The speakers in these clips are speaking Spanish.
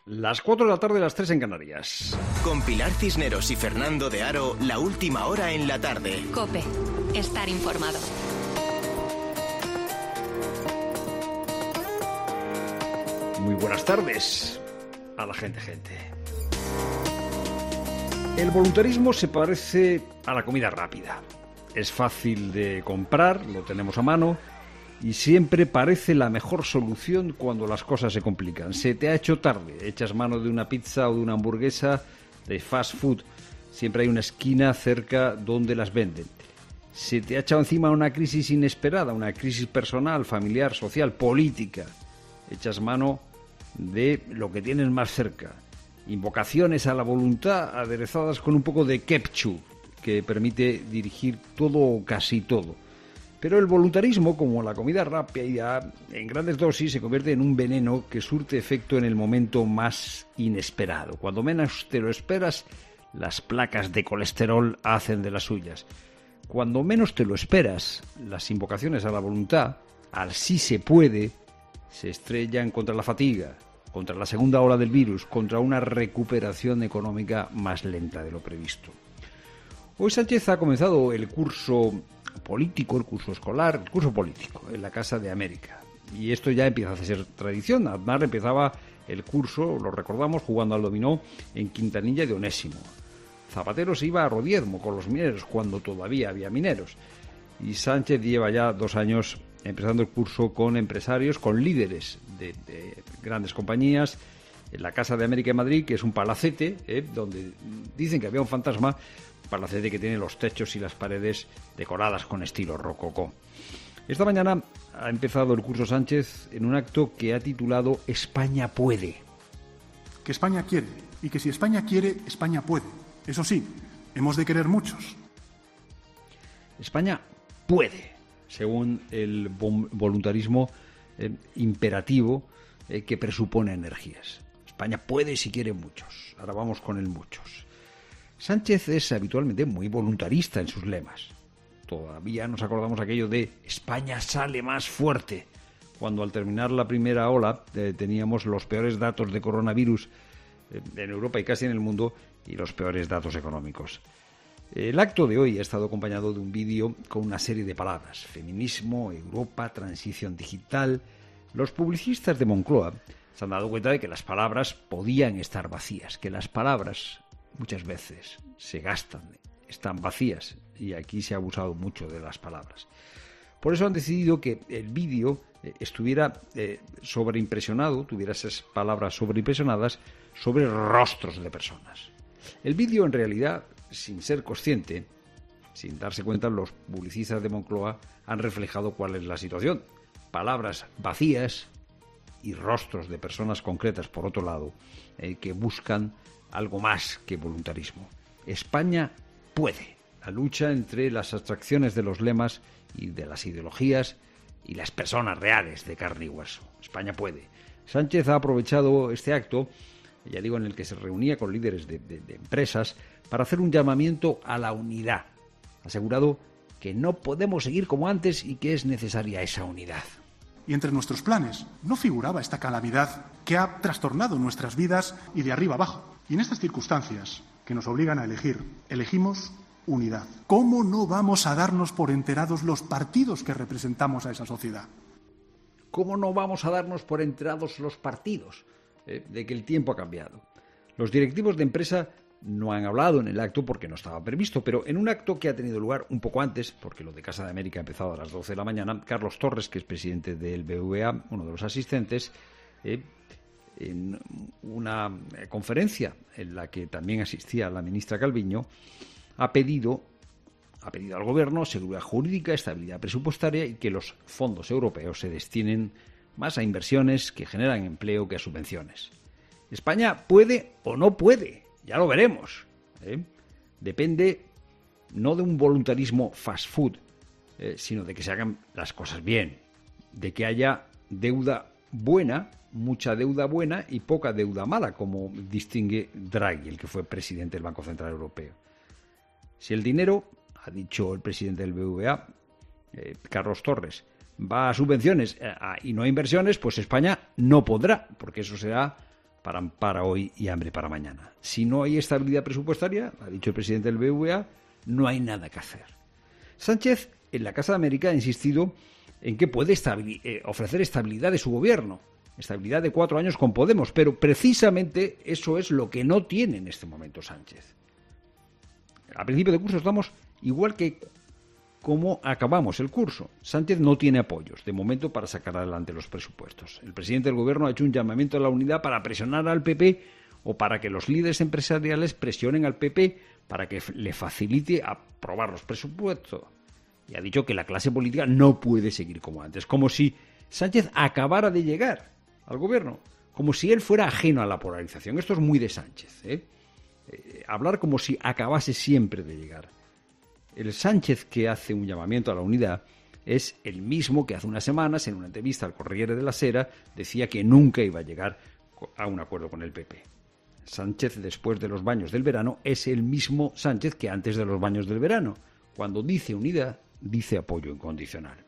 Las 4 de la tarde, las 3 en Canarias. Con Pilar Cisneros y Fernando de Aro, la última hora en la tarde. COPE. Estar informado. Muy buenas tardes a la gente. El voluntarismo se parece a la comida rápida. Es fácil de comprar, lo tenemos a mano, y siempre parece la mejor solución cuando las cosas se complican. Se te ha hecho tarde, echas mano de una pizza o de una hamburguesa de fast food. Siempre hay una esquina cerca donde las venden. Se te ha echado encima una crisis inesperada, una crisis personal, familiar, social, política. Echas mano de lo que tienes más cerca. Invocaciones a la voluntad aderezadas con un poco de ketchup, que permite dirigir todo o casi todo. Pero el voluntarismo, como la comida rápida, en grandes dosis se convierte en un veneno que surte efecto en el momento más inesperado. Cuando menos te lo esperas, las placas de colesterol hacen de las suyas. Cuando menos te lo esperas, las invocaciones a la voluntad, al sí se puede, se estrellan contra la fatiga, contra la segunda ola del virus, contra una recuperación económica más lenta de lo previsto. Hoy Sánchez ha comenzado el curso político, el curso escolar, el curso político en la Casa de América. Y esto ya empieza a ser tradición. Aznar empezaba el curso, lo recordamos, jugando al dominó en Quintanilla de Onésimo. Zapatero se iba a Rodiezmo con los mineros cuando todavía había mineros. Y Sánchez lleva ya 2 años empezando el curso con empresarios, con líderes de grandes compañías, en la Casa de América en Madrid, que es un palacete, donde dicen que había un fantasma, palacete que tiene los techos y las paredes decoradas con estilo rococó. Esta mañana ha empezado el curso Sánchez en un acto que ha titulado España puede. Que España quiere, y que si España quiere, España puede. Eso sí, hemos de querer muchos. España puede, según el voluntarismo imperativo que presupone energías. España puede si quiere muchos. Ahora vamos con el muchos. Sánchez es habitualmente muy voluntarista en sus lemas. Todavía nos acordamos aquello de España sale más fuerte, cuando al terminar la primera ola teníamos los peores datos de coronavirus en Europa y casi en el mundo y los peores datos económicos. El acto de hoy ha estado acompañado de un vídeo con una serie de palabras: feminismo, Europa, transición digital. Los publicistas de Moncloa se han dado cuenta de que las palabras podían estar vacías, que las palabras muchas veces se gastan, están vacías, y aquí se ha abusado mucho de las palabras. Por eso han decidido que el vídeo estuviera sobreimpresionado, tuviera esas palabras sobreimpresionadas sobre rostros de personas. El vídeo, en realidad, sin ser consciente, sin darse cuenta, los publicistas de Moncloa han reflejado cuál es la situación. Palabras vacías y rostros de personas concretas, por otro lado, que buscan algo más que voluntarismo. España puede. La lucha entre las abstracciones de los lemas y de las ideologías y las personas reales de carne y hueso. España puede. Sánchez ha aprovechado este acto, ya digo, en el que se reunía con líderes de empresas para hacer un llamamiento a la unidad. Ha asegurado que no podemos seguir como antes y que es necesaria esa unidad. Y entre nuestros planes no figuraba esta calamidad que ha trastornado nuestras vidas y de arriba abajo. Y en estas circunstancias que nos obligan a elegir, elegimos unidad. ¿Cómo no vamos a darnos por enterados los partidos que representamos a esa sociedad? ¿Cómo no vamos a darnos por enterados los partidos de que el tiempo ha cambiado? Los directivos de empresa no han hablado en el acto porque no estaba previsto, pero en un acto que ha tenido lugar un poco antes, porque lo de Casa de América ha empezado a las 12 de la mañana, Carlos Torres, que es presidente del BBVA, uno de los asistentes, en una conferencia en la que también asistía la ministra Calviño, ha pedido al Gobierno seguridad jurídica, estabilidad presupuestaria y que los fondos europeos se destinen más a inversiones que generan empleo que a subvenciones. España puede o no puede, ya lo veremos. Depende no de un voluntarismo fast food, sino de que se hagan las cosas bien, de que haya deuda buena, mucha deuda buena y poca deuda mala, como distingue Draghi, el que fue presidente del Banco Central Europeo. Si el dinero, ha dicho el presidente del BBVA, Carlos Torres, va a subvenciones y no a inversiones, pues España no podrá, porque eso será pan para hoy y hambre para mañana. Si no hay estabilidad presupuestaria, ha dicho el presidente del BBVA, no hay nada que hacer. Sánchez, en la Casa de América, ha insistido en que puede ofrecer estabilidad de su gobierno, estabilidad de 4 años con Podemos, pero precisamente eso es lo que no tiene en este momento Sánchez. A principio de curso estamos igual que como acabamos el curso. Sánchez no tiene apoyos, de momento, para sacar adelante los presupuestos. El presidente del gobierno ha hecho un llamamiento a la unidad para presionar al PP o para que los líderes empresariales presionen al PP para que le facilite aprobar los presupuestos. Y ha dicho que la clase política no puede seguir como antes, como si Sánchez acabara de llegar al gobierno, como si él fuera ajeno a la polarización. Esto es muy de Sánchez, hablar como si acabase siempre de llegar. El Sánchez que hace un llamamiento a la unidad es el mismo que hace unas semanas, en una entrevista al Corriere della Sera, decía que nunca iba a llegar a un acuerdo con el PP. Sánchez, después de los baños del verano, es el mismo Sánchez que antes de los baños del verano. Cuando dice unidad, dice apoyo incondicional.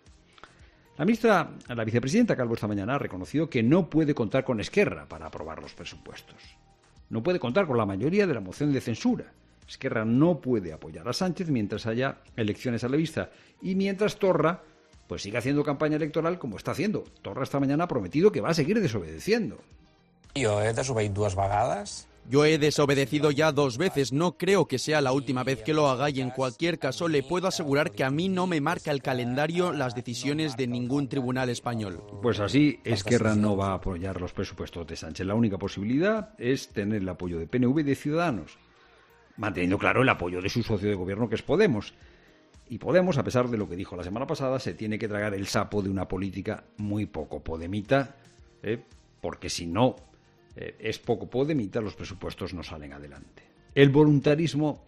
La vicepresidenta Calvo esta mañana ha reconocido que no puede contar con Esquerra para aprobar los presupuestos. No puede contar con la mayoría de la moción de censura. Esquerra no puede apoyar a Sánchez mientras haya elecciones a la vista y mientras Torra pues siga haciendo campaña electoral como está haciendo. Torra esta mañana ha prometido que va a seguir desobedeciendo. Yo he desobedido 2 vegades. Yo he desobedecido ya 2 veces, no creo que sea la última vez que lo haga y en cualquier caso le puedo asegurar que a mí no me marca el calendario las decisiones de ningún tribunal español. Pues así, Esquerra no va a apoyar los presupuestos de Sánchez. La única posibilidad es tener el apoyo de PNV y de Ciudadanos, manteniendo claro el apoyo de su socio de gobierno que es Podemos. Y Podemos, a pesar de lo que dijo la semana pasada, se tiene que tragar el sapo de una política muy poco podemita, porque si no es poco podemita, los presupuestos no salen adelante. El voluntarismo,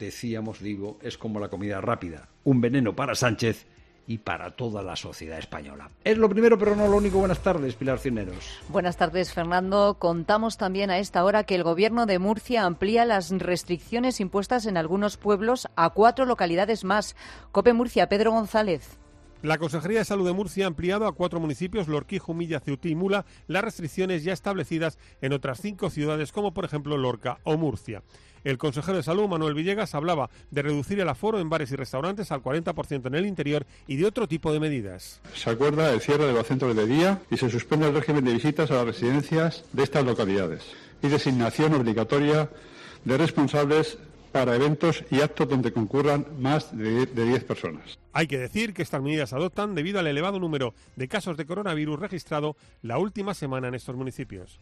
es como la comida rápida, un veneno para Sánchez y para toda la sociedad española. Es lo primero, pero no lo único. Buenas tardes, Pilar Cisneros. Buenas tardes, Fernando. Contamos también a esta hora que el Gobierno de Murcia amplía las restricciones impuestas en algunos pueblos a 4 localidades más. COPE Murcia, Pedro González. La Consejería de Salud de Murcia ha ampliado a 4 municipios, Lorquí, Jumilla, Ceutí y Mula, las restricciones ya establecidas en otras 5 ciudades, como por ejemplo Lorca o Murcia. El consejero de Salud, Manuel Villegas, hablaba de reducir el aforo en bares y restaurantes al 40% en el interior y de otro tipo de medidas. Se acuerda el cierre de los centros de día y se suspende el régimen de visitas a las residencias de estas localidades y designación obligatoria de responsables para eventos y actos donde concurran más de 10 personas. Hay que decir que estas medidas se adoptan debido al elevado número de casos de coronavirus registrado la última semana en estos municipios.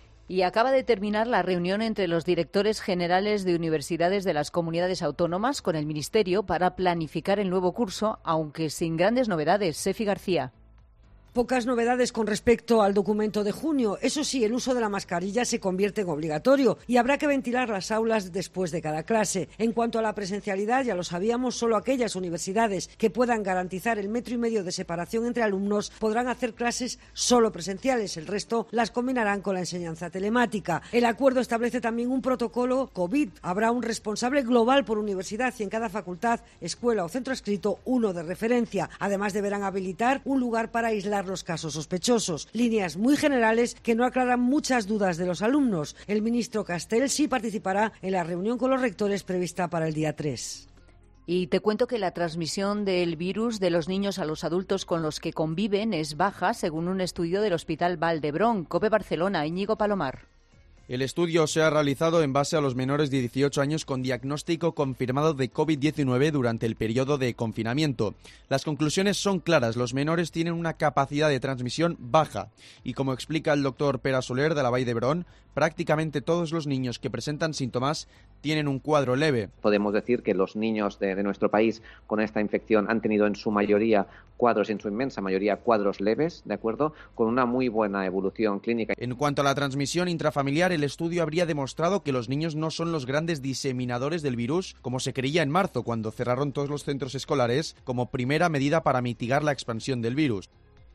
Y acaba de terminar la reunión entre los directores generales de universidades de las comunidades autónomas con el Ministerio para planificar el nuevo curso, aunque sin grandes novedades. Sefi García. Pocas novedades con respecto al documento de junio. Eso sí, el uso de la mascarilla se convierte en obligatorio y habrá que ventilar las aulas después de cada clase. En cuanto a la presencialidad, ya lo sabíamos, solo aquellas universidades que puedan garantizar el 1,5 metros de separación entre alumnos podrán hacer clases solo presenciales. El resto las combinarán con la enseñanza telemática. El acuerdo establece también un protocolo COVID. Habrá un responsable global por universidad y en cada facultad, escuela o centro adscrito uno de referencia. Además, deberán habilitar un lugar para aislar los casos sospechosos. Líneas muy generales que no aclaran muchas dudas de los alumnos. El ministro Castel sí participará en la reunión con los rectores prevista para el día 3. Y te cuento que la transmisión del virus de los niños a los adultos con los que conviven es baja, según un estudio del Hospital Valdebrón. COPE Barcelona, Íñigo Palomar. El estudio se ha realizado en base a los menores de 18 años con diagnóstico confirmado de COVID-19 durante el periodo de confinamiento. Las conclusiones son claras, los menores tienen una capacidad de transmisión baja y, como explica el doctor Pere Soler de la Vall d'Hebron, prácticamente todos los niños que presentan síntomas tienen un cuadro leve. Podemos decir que los niños de nuestro país con esta infección han tenido en su mayoría cuadros, en su inmensa mayoría cuadros leves, ¿de acuerdo? Con una muy buena evolución clínica. En cuanto a la transmisión intrafamiliar, el estudio habría demostrado que los niños no son los grandes diseminadores del virus, como se creía en marzo, cuando cerraron todos los centros escolares como primera medida para mitigar la expansión del virus.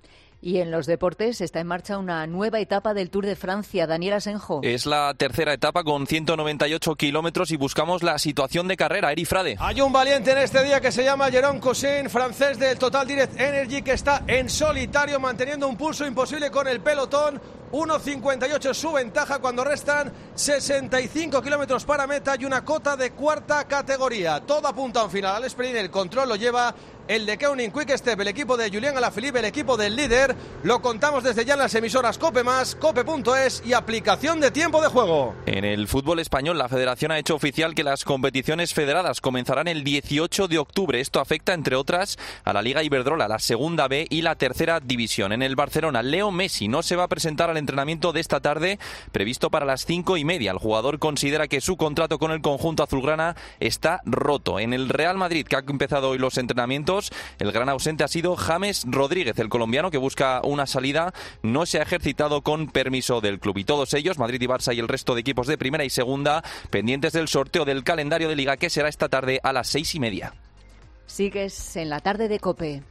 Y en los deportes está en marcha una nueva etapa del Tour de Francia. Daniel Asenjo. Es la tercera etapa con 198 kilómetros y buscamos la situación de carrera. Eri Frade. Hay un valiente en este día que se llama Jérôme Cousin, francés del Total Direct Energy, que está en solitario manteniendo un pulso imposible con el pelotón. 1.58 es su ventaja cuando restan 65 kilómetros para meta y una cota de cuarta categoría. Todo apunta a un final al sprint, el control lo lleva el de Keuning Quick Step, el equipo de Julián Alaphilippe, el equipo del líder. Lo contamos desde ya en las emisoras COPE+, cope.es y aplicación de tiempo de juego. En el fútbol español, la Federación ha hecho oficial que las competiciones federadas comenzarán el 18 de octubre. Esto afecta, entre otras, a la Liga Iberdrola, la Segunda B y la Tercera División. En el Barcelona, Leo Messi no se va a presentar al entrenamiento de esta tarde, previsto para las 5:30. El jugador considera que su contrato con el conjunto azulgrana está roto. En el Real Madrid, que ha empezado hoy los entrenamientos, el gran ausente ha sido James Rodríguez, el colombiano que busca una salida. No se ha ejercitado con permiso del club. Y todos ellos, Madrid y Barça y el resto de equipos de primera y segunda, pendientes del sorteo del calendario de Liga, que será esta tarde a las 6:30. Sigues en la tarde de COPE.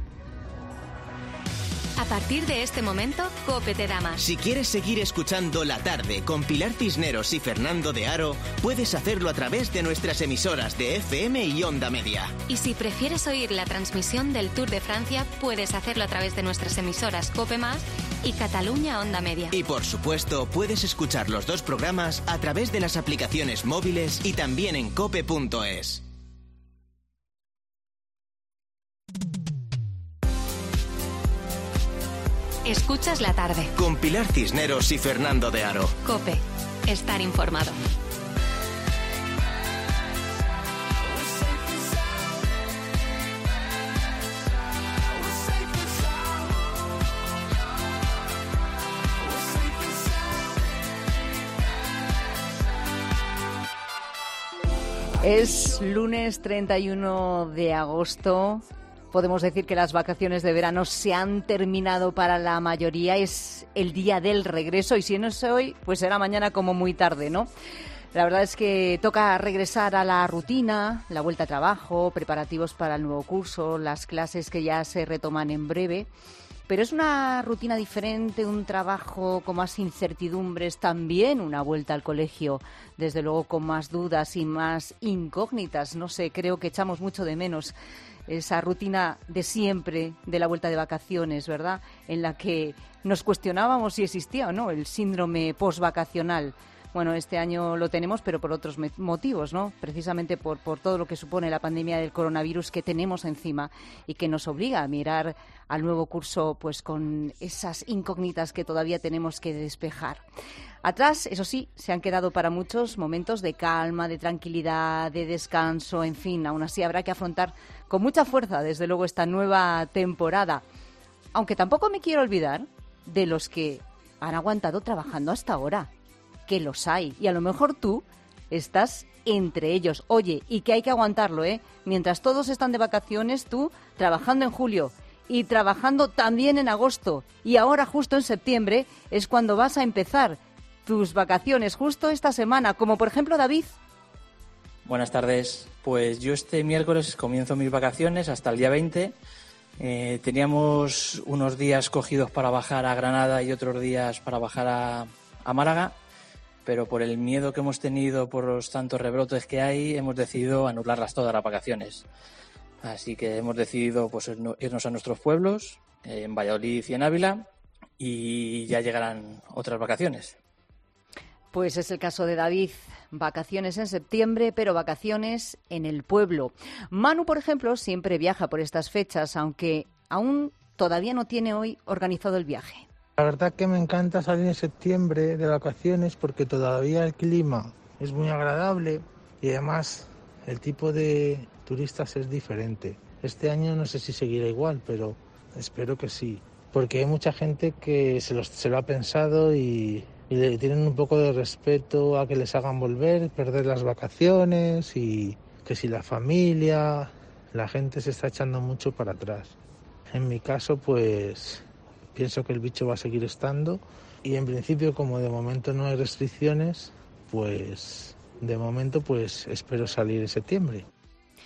A partir de este momento, COPE te da más. Si quieres seguir escuchando La Tarde con Pilar Cisneros y Fernando de Aro, puedes hacerlo a través de nuestras emisoras de FM y Onda Media. Y si prefieres oír la transmisión del Tour de Francia, puedes hacerlo a través de nuestras emisoras COPE+ y Cataluña Onda Media. Y por supuesto, puedes escuchar los dos programas a través de las aplicaciones móviles y también en cope.es. Escuchas La Tarde. Con Pilar Cisneros y Fernando de Aro. COPE. Estar informado. Es lunes 31 de agosto. Podemos decir que las vacaciones de verano se han terminado para la mayoría. Es el día del regreso y si no es hoy, pues será mañana como muy tarde, ¿no? La verdad es que toca regresar a la rutina, la vuelta a trabajo, preparativos para el nuevo curso, las clases que ya se retoman en breve. Pero es una rutina diferente, un trabajo con más incertidumbres, también una vuelta al colegio, desde luego con más dudas y más incógnitas. No sé, creo que echamos mucho de menos esa rutina de siempre de la vuelta de vacaciones, ¿verdad? En la que nos cuestionábamos si existía o no el síndrome postvacacional. Bueno, este año lo tenemos, pero por otros motivos, ¿no? Precisamente por todo lo que supone la pandemia del coronavirus que tenemos encima y que nos obliga a mirar al nuevo curso pues con esas incógnitas que todavía tenemos que despejar. Atrás, eso sí, se han quedado para muchos momentos de calma, de tranquilidad, de descanso, en fin, aún así habrá que afrontar con mucha fuerza, desde luego, esta nueva temporada. Aunque tampoco me quiero olvidar de los que han aguantado trabajando hasta ahora, que los hay, y a lo mejor tú estás entre ellos. Oye, y que hay que aguantarlo, ¿eh? Mientras todos están de vacaciones, tú trabajando en julio y trabajando también en agosto, y ahora justo en septiembre es cuando vas a empezar tus vacaciones, justo esta semana, como por ejemplo David. Buenas tardes. Pues yo este miércoles comienzo mis vacaciones hasta el día 20. Teníamos unos días cogidos para bajar a Granada y otros días para bajar a Málaga, pero por el miedo que hemos tenido por los tantos rebrotes que hay, hemos decidido anularlas todas las vacaciones. Así que hemos decidido pues irnos a nuestros pueblos, en Valladolid y en Ávila, y ya llegarán otras vacaciones. Pues es el caso de David. Vacaciones en septiembre, pero vacaciones en el pueblo. Manu, por ejemplo, siempre viaja por estas fechas, aunque aún todavía no tiene hoy organizado el viaje. La verdad que me encanta salir en septiembre de vacaciones porque todavía el clima es muy agradable y además el tipo de turistas es diferente. Este año no sé si seguirá igual, pero espero que sí, porque hay mucha gente que se lo ha pensado y le tienen un poco de respeto a que les hagan volver, perder las vacaciones y que si la familia, la gente se está echando mucho para atrás. En mi caso, pues pienso que el bicho va a seguir estando y en principio, como de momento no hay restricciones, pues de momento pues espero salir en septiembre.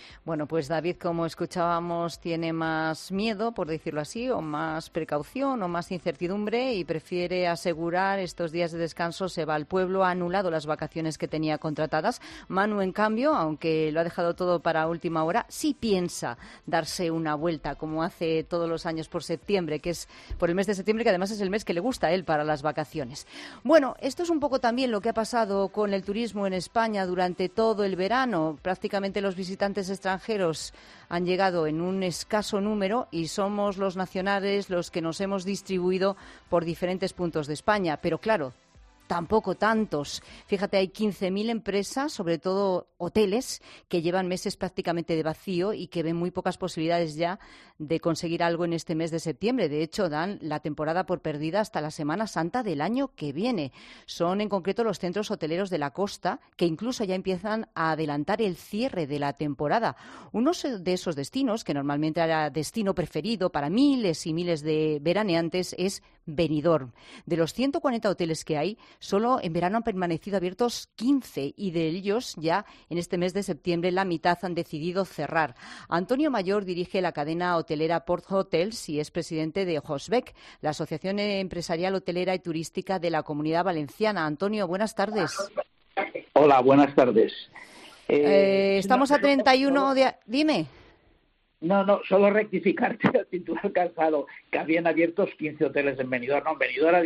Bueno, pues David, como escuchábamos, tiene más miedo, por decirlo así, o más precaución o más incertidumbre y prefiere asegurar estos días de descanso. Se va al pueblo, ha anulado las vacaciones que tenía contratadas. Manu, en cambio, aunque lo ha dejado todo para última hora, sí piensa darse una vuelta, como hace todos los años por septiembre, que es por el mes de septiembre, que además es el mes que le gusta a él para las vacaciones. Bueno, esto es un poco también lo que ha pasado con el turismo en España durante todo el verano. Prácticamente los visitantes extranjeros han llegado en un escaso número y somos los nacionales los que nos hemos distribuido por diferentes puntos de España. Pero claro, tampoco tantos. Fíjate, hay 15.000 empresas, sobre todo hoteles, que llevan meses prácticamente de vacío y que ven muy pocas posibilidades ya de conseguir algo en este mes de septiembre. De hecho, dan la temporada por perdida hasta la Semana Santa del año que viene. Son en concreto los centros hoteleros de la costa que incluso ya empiezan a adelantar el cierre de la temporada. Uno de esos destinos, que normalmente era destino preferido para miles y miles de veraneantes, es Benidorm. De los 140 hoteles que hay, solo en verano han permanecido abiertos 15 y de ellos ya en este mes de septiembre la mitad han decidido cerrar. Antonio Mayor dirige la cadena hotelera Port Hotels y es presidente de HOSBEC, la Asociación Empresarial Hotelera y Turística de la Comunidad Valenciana. Antonio, buenas tardes. Hola, buenas tardes. Estamos a 31 de... Dime. No, solo rectificarte el titular calzado, que habían abiertos 15 hoteles en Benidorm. No, en Benidorm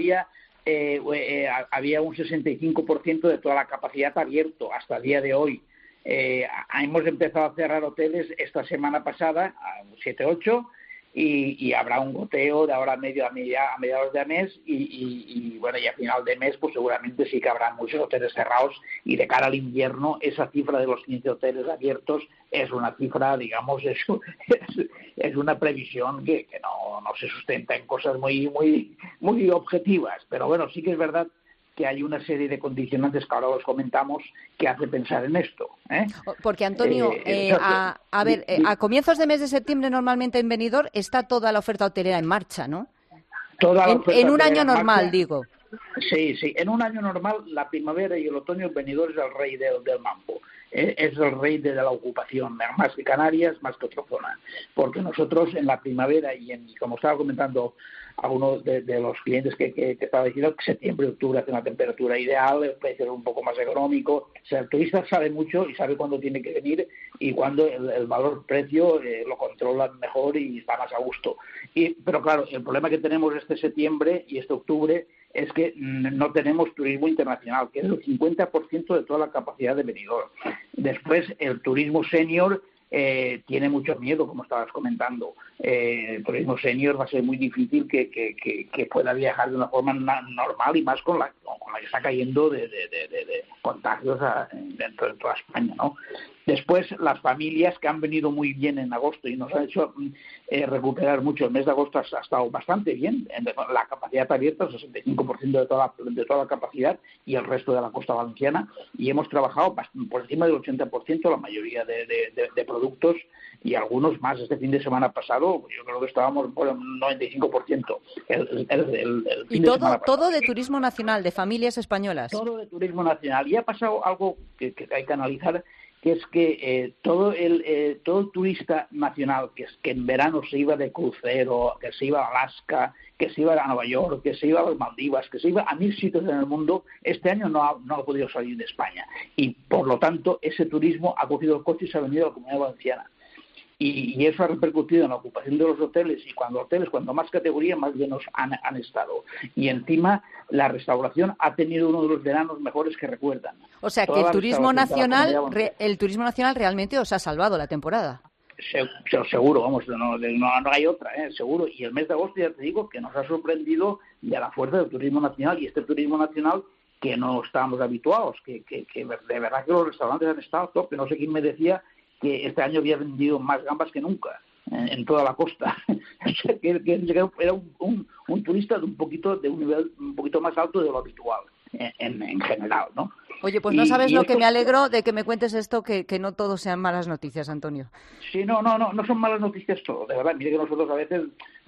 había un 65% de toda la capacidad abierto hasta el día de hoy. Hemos empezado a cerrar hoteles esta semana pasada, 7-8, y habrá un goteo de ahora a mediados de mes y bueno, y a final de mes pues seguramente sí que habrá muchos hoteles cerrados, y de cara al invierno esa cifra de los 15 hoteles abiertos es una cifra, digamos, es una previsión que no se sustenta en cosas muy objetivas, pero bueno, sí que es verdad que hay una serie de condicionantes que ahora los comentamos que hace pensar en esto. Porque, Antonio, a comienzos de mes de septiembre normalmente en Benidorm está toda la oferta hotelera en marcha, ¿no? En un año normal, digo. Sí, en un año normal la primavera y el otoño en Benidorm es el rey del mambo. Es el rey de la ocupación, más que Canarias, más que otra zona. Porque nosotros en la primavera como estaba comentando algunos de los clientes que estaba diciendo, que septiembre y octubre hace una temperatura ideal, el precio es un poco más económico. O sea, el turista sabe mucho y sabe cuándo tiene que venir y cuándo el valor-precio lo controla mejor y está más a gusto. Pero claro, el problema que tenemos este septiembre y este octubre es que no tenemos turismo internacional, que es el 50% de toda la capacidad de Benidorm. Después, el turismo senior tiene mucho miedo, como estabas comentando. El turismo senior va a ser muy difícil que pueda viajar de una forma normal, y más con la que está cayendo de contagios dentro de toda España, ¿no? Después, las familias que han venido muy bien en agosto y nos han hecho recuperar mucho. El mes de agosto ha estado bastante bien. La capacidad abierta, el 65% de toda la capacidad, y el resto de la costa valenciana. Y hemos trabajado por encima del 80% la mayoría de productos, y algunos más. Este fin de semana pasado, yo creo que estábamos por un 95%. El fin de semana pasado. Todo de turismo nacional, de familias españolas. Todo de turismo nacional. Y ha pasado algo que hay que analizar, que es que todo el turista nacional que en verano se iba de crucero, que se iba a Alaska, que se iba a Nueva York, que se iba a las Maldivas, que se iba a 1000 sitios en el mundo, este año no ha podido salir de España. Y por lo tanto, ese turismo ha cogido el coche y se ha venido a la Comunidad Valenciana. Y eso ha repercutido en la ocupación de los hoteles, y cuanto más categoría, más llenos han estado. Y encima, la restauración ha tenido uno de los veranos mejores que recuerdan. O sea, que el turismo nacional realmente os ha salvado la temporada. Seguro, vamos, no hay otra, seguro. Y el mes de agosto, ya te digo, que nos ha sorprendido de la fuerza del turismo nacional, y este turismo nacional que no estábamos habituados, que de verdad que los restaurantes han estado a tope. No sé quién me decía que este año había vendido más gambas que nunca en toda la costa. que era un turista de un nivel un poquito más alto de lo habitual en general, ¿no? Oye, pues no sabes lo que me alegro de que me cuentes esto, que no todo sean malas noticias, Antonio. Sí, no son malas noticias todo, de verdad. Mire que nosotros a veces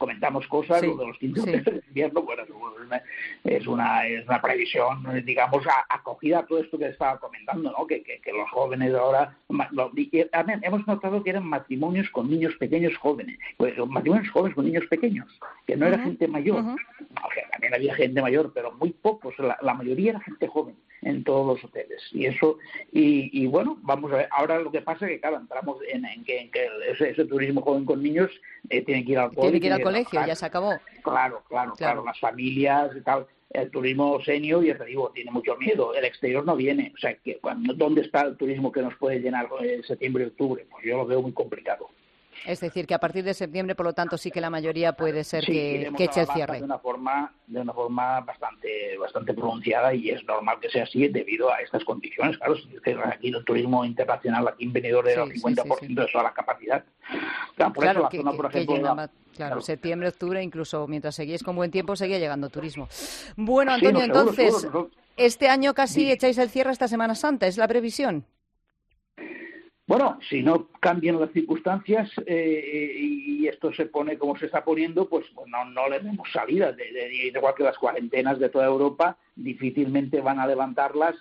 comentamos cosas, lo de los 15 hoteles de invierno, bueno, es una previsión, digamos, acogida a todo esto que estaba comentando, ¿no? Que los jóvenes ahora, hemos notado que eran matrimonios con niños pequeños jóvenes, pues matrimonios jóvenes con niños pequeños, que no era gente mayor, o sea, también había gente mayor, pero muy pocos, la mayoría era gente joven en todos los hoteles, y eso, y bueno, vamos a ver, ahora lo que pasa es que claro, entramos en que ese turismo joven con niños tiene que ir al colegio, ya se acabó. Claro, las familias y tal. El turismo senior, ya te digo, tiene mucho miedo. El exterior no viene. O sea, ¿dónde está el turismo que nos puede llenar en septiembre y octubre? Pues yo lo veo muy complicado. Es decir, que a partir de septiembre, por lo tanto, sí que la mayoría puede ser que eche el cierre. De una forma bastante pronunciada, y es normal que sea así debido a estas condiciones. Claro, si es que aquí el turismo internacional, aquí en Benidorm era el 50% de toda la capacidad. Claro, por eso la zona, por ejemplo... Claro, septiembre, octubre, incluso mientras seguíais con buen tiempo, seguía llegando turismo. Bueno, Antonio, entonces, este año casi echáis el cierre hasta Semana Santa, ¿es la previsión? Bueno, si no cambian las circunstancias y esto se pone como se está poniendo, pues no le vemos salida. Igual que las cuarentenas de toda Europa, difícilmente van a levantarlas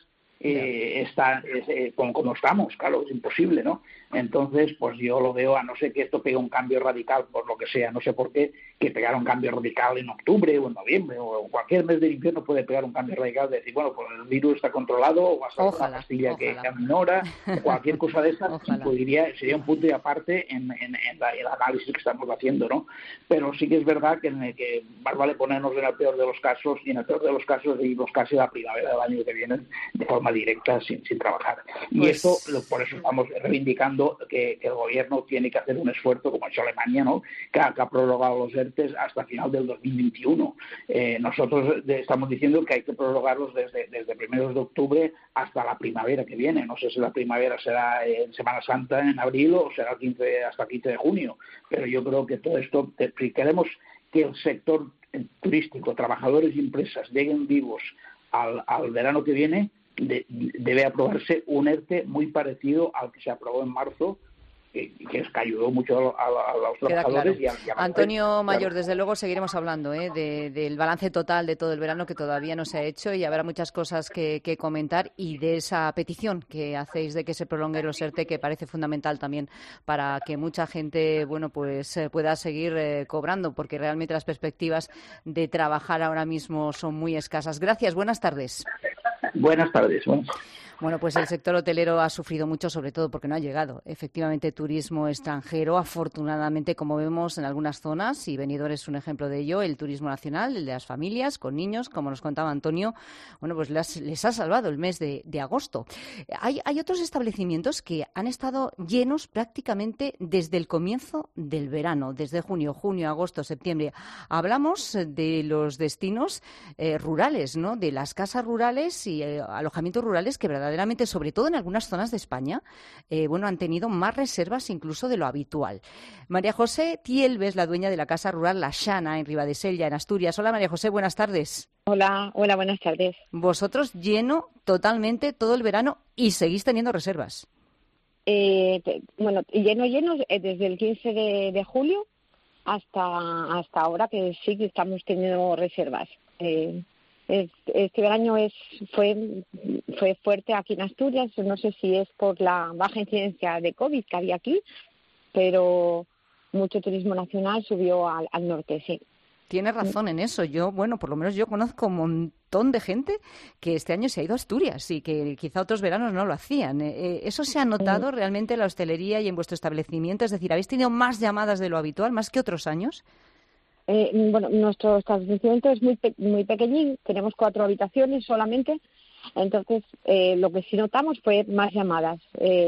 como estamos, claro, es imposible, ¿no? Entonces, pues yo lo veo, a no ser que esto pegue un cambio radical, por lo que sea, no sé por qué, que pegar un cambio radical en octubre o en noviembre o en cualquier mes del invierno puede pegar un cambio radical de decir, bueno, pues el virus está controlado o va a salir una pastilla que aminora, o cualquier cosa de esas, sería un punto y aparte en el análisis que estamos haciendo, ¿no? Pero sí que es verdad que más vale ponernos en el peor de los casos, y en el peor de los casos irnos casi a la primavera del año que viene de forma directa sin trabajar. Y esto, por eso estamos reivindicando que el gobierno tiene que hacer un esfuerzo, como ha hecho Alemania, ¿no? Que ha prorrogado los ERTEs hasta final del 2021. Nosotros estamos diciendo que hay que prorrogarlos desde primeros de octubre hasta la primavera que viene. No sé si la primavera será en Semana Santa, en abril, o será hasta el 15 de junio. Pero yo creo que todo esto, si queremos que el sector turístico, trabajadores y empresas lleguen vivos al verano que viene, debe aprobarse un ERTE muy parecido al que se aprobó en marzo, que ayudó mucho a los trabajadores. Claro. Antonio Mayor, desde luego seguiremos hablando del balance total de todo el verano, que todavía no se ha hecho, y habrá muchas cosas que comentar, y de esa petición que hacéis de que se prolongue los ERTE, que parece fundamental también para que mucha gente pueda seguir cobrando, porque realmente las perspectivas de trabajar ahora mismo son muy escasas. Gracias, buenas tardes. Buenas tardes. Bueno, pues el sector hotelero ha sufrido mucho, sobre todo porque no ha llegado efectivamente turismo extranjero. Afortunadamente, como vemos en algunas zonas, y Benidorm es un ejemplo de ello, el turismo nacional, el de las familias con niños, como nos contaba Antonio, bueno, pues les ha salvado el mes de agosto. Hay otros establecimientos que han estado llenos prácticamente desde el comienzo del verano, desde junio, agosto, septiembre. Hablamos de los destinos rurales, ¿no? De las casas rurales y alojamientos rurales que verdaderamente, sobre todo en algunas zonas de España, han tenido más reservas incluso de lo habitual. María José Tielbe es la dueña de la casa rural La Xana, en Ribadesella, en Asturias. Hola, María José, buenas tardes. Hola, buenas tardes. Vosotros lleno totalmente todo el verano y seguís teniendo reservas. Lleno, desde el 15 de julio hasta ahora, que sí que estamos teniendo reservas. Este verano fue fuerte aquí en Asturias. No sé si es por la baja incidencia de COVID que había aquí, pero mucho turismo nacional subió al norte, sí. Tienes razón en eso. Por lo menos yo conozco un montón de gente que este año se ha ido a Asturias y que quizá otros veranos no lo hacían. ¿Eso se ha notado realmente en la hostelería y en vuestro establecimiento? Es decir, ¿habéis tenido más llamadas de lo habitual, más que otros años? Nuestro establecimiento es muy pequeñín, tenemos 4 habitaciones solamente, entonces lo que sí notamos fue más llamadas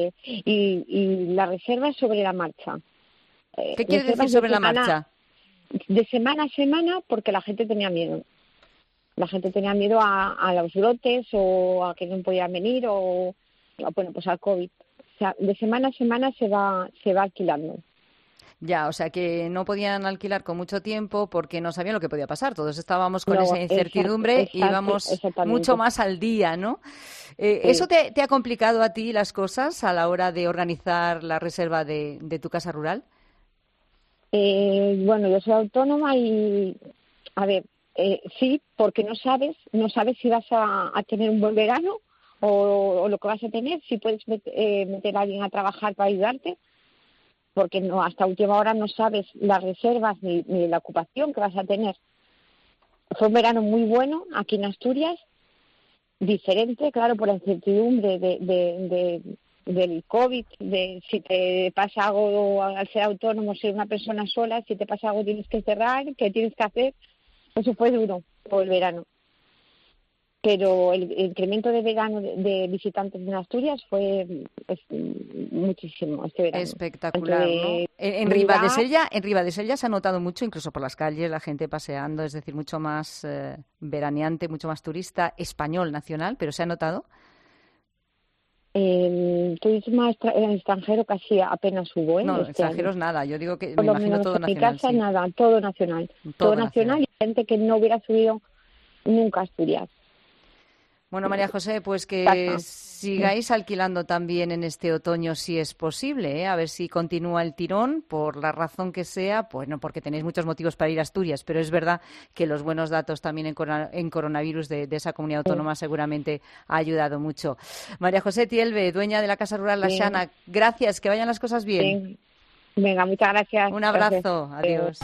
y las reservas sobre la marcha. ¿Qué quiere decir sobre la marcha? De semana a semana, porque la gente tenía miedo. La gente tenía miedo a los brotes o a que no podían venir pues al COVID. O sea, de semana a semana se va alquilando. Ya, o sea que no podían alquilar con mucho tiempo porque no sabían lo que podía pasar. Todos estábamos con esa incertidumbre y íbamos mucho más al día, ¿no? ¿Eso te ha complicado a ti las cosas a la hora de organizar la reserva de tu casa rural? Bueno, yo soy autónoma y, a ver, sí, porque no sabes si vas a tener un buen verano o lo que vas a tener, si puedes meter a alguien a trabajar para ayudarte, porque no, hasta última hora no sabes las reservas ni la ocupación que vas a tener. Fue un verano muy bueno aquí en Asturias, diferente, claro, por la incertidumbre del COVID, de si te pasa algo al ser autónomo, ser una persona sola, si te pasa algo tienes que cerrar, ¿qué tienes que hacer? Eso fue duro por el verano. Pero el incremento de verano de visitantes en Asturias fue muchísimo este verano. Espectacular, ¿no? En Ribadesella se ha notado mucho, incluso por las calles, la gente paseando, es decir, mucho más veraneante, mucho más turista español nacional, pero ¿se ha notado? Turismo extranjero casi apenas hubo, ¿eh? No, extranjeros nada, yo digo que me imagino todo nacional. En mi casa sí. Nada, todo nacional. Todo nacional y gente que no hubiera subido nunca a Asturias. Bueno, María José, pues que sigáis alquilando también en este otoño si es posible, ¿eh? A ver si continúa el tirón, por la razón que sea, pues no porque tenéis muchos motivos para ir a Asturias, pero es verdad que los buenos datos también en coronavirus de esa comunidad autónoma seguramente ha ayudado mucho. María José Tielbe, dueña de la Casa Rural La Xana, gracias, que vayan las cosas bien. Bien. Venga, muchas gracias. Un abrazo, adiós.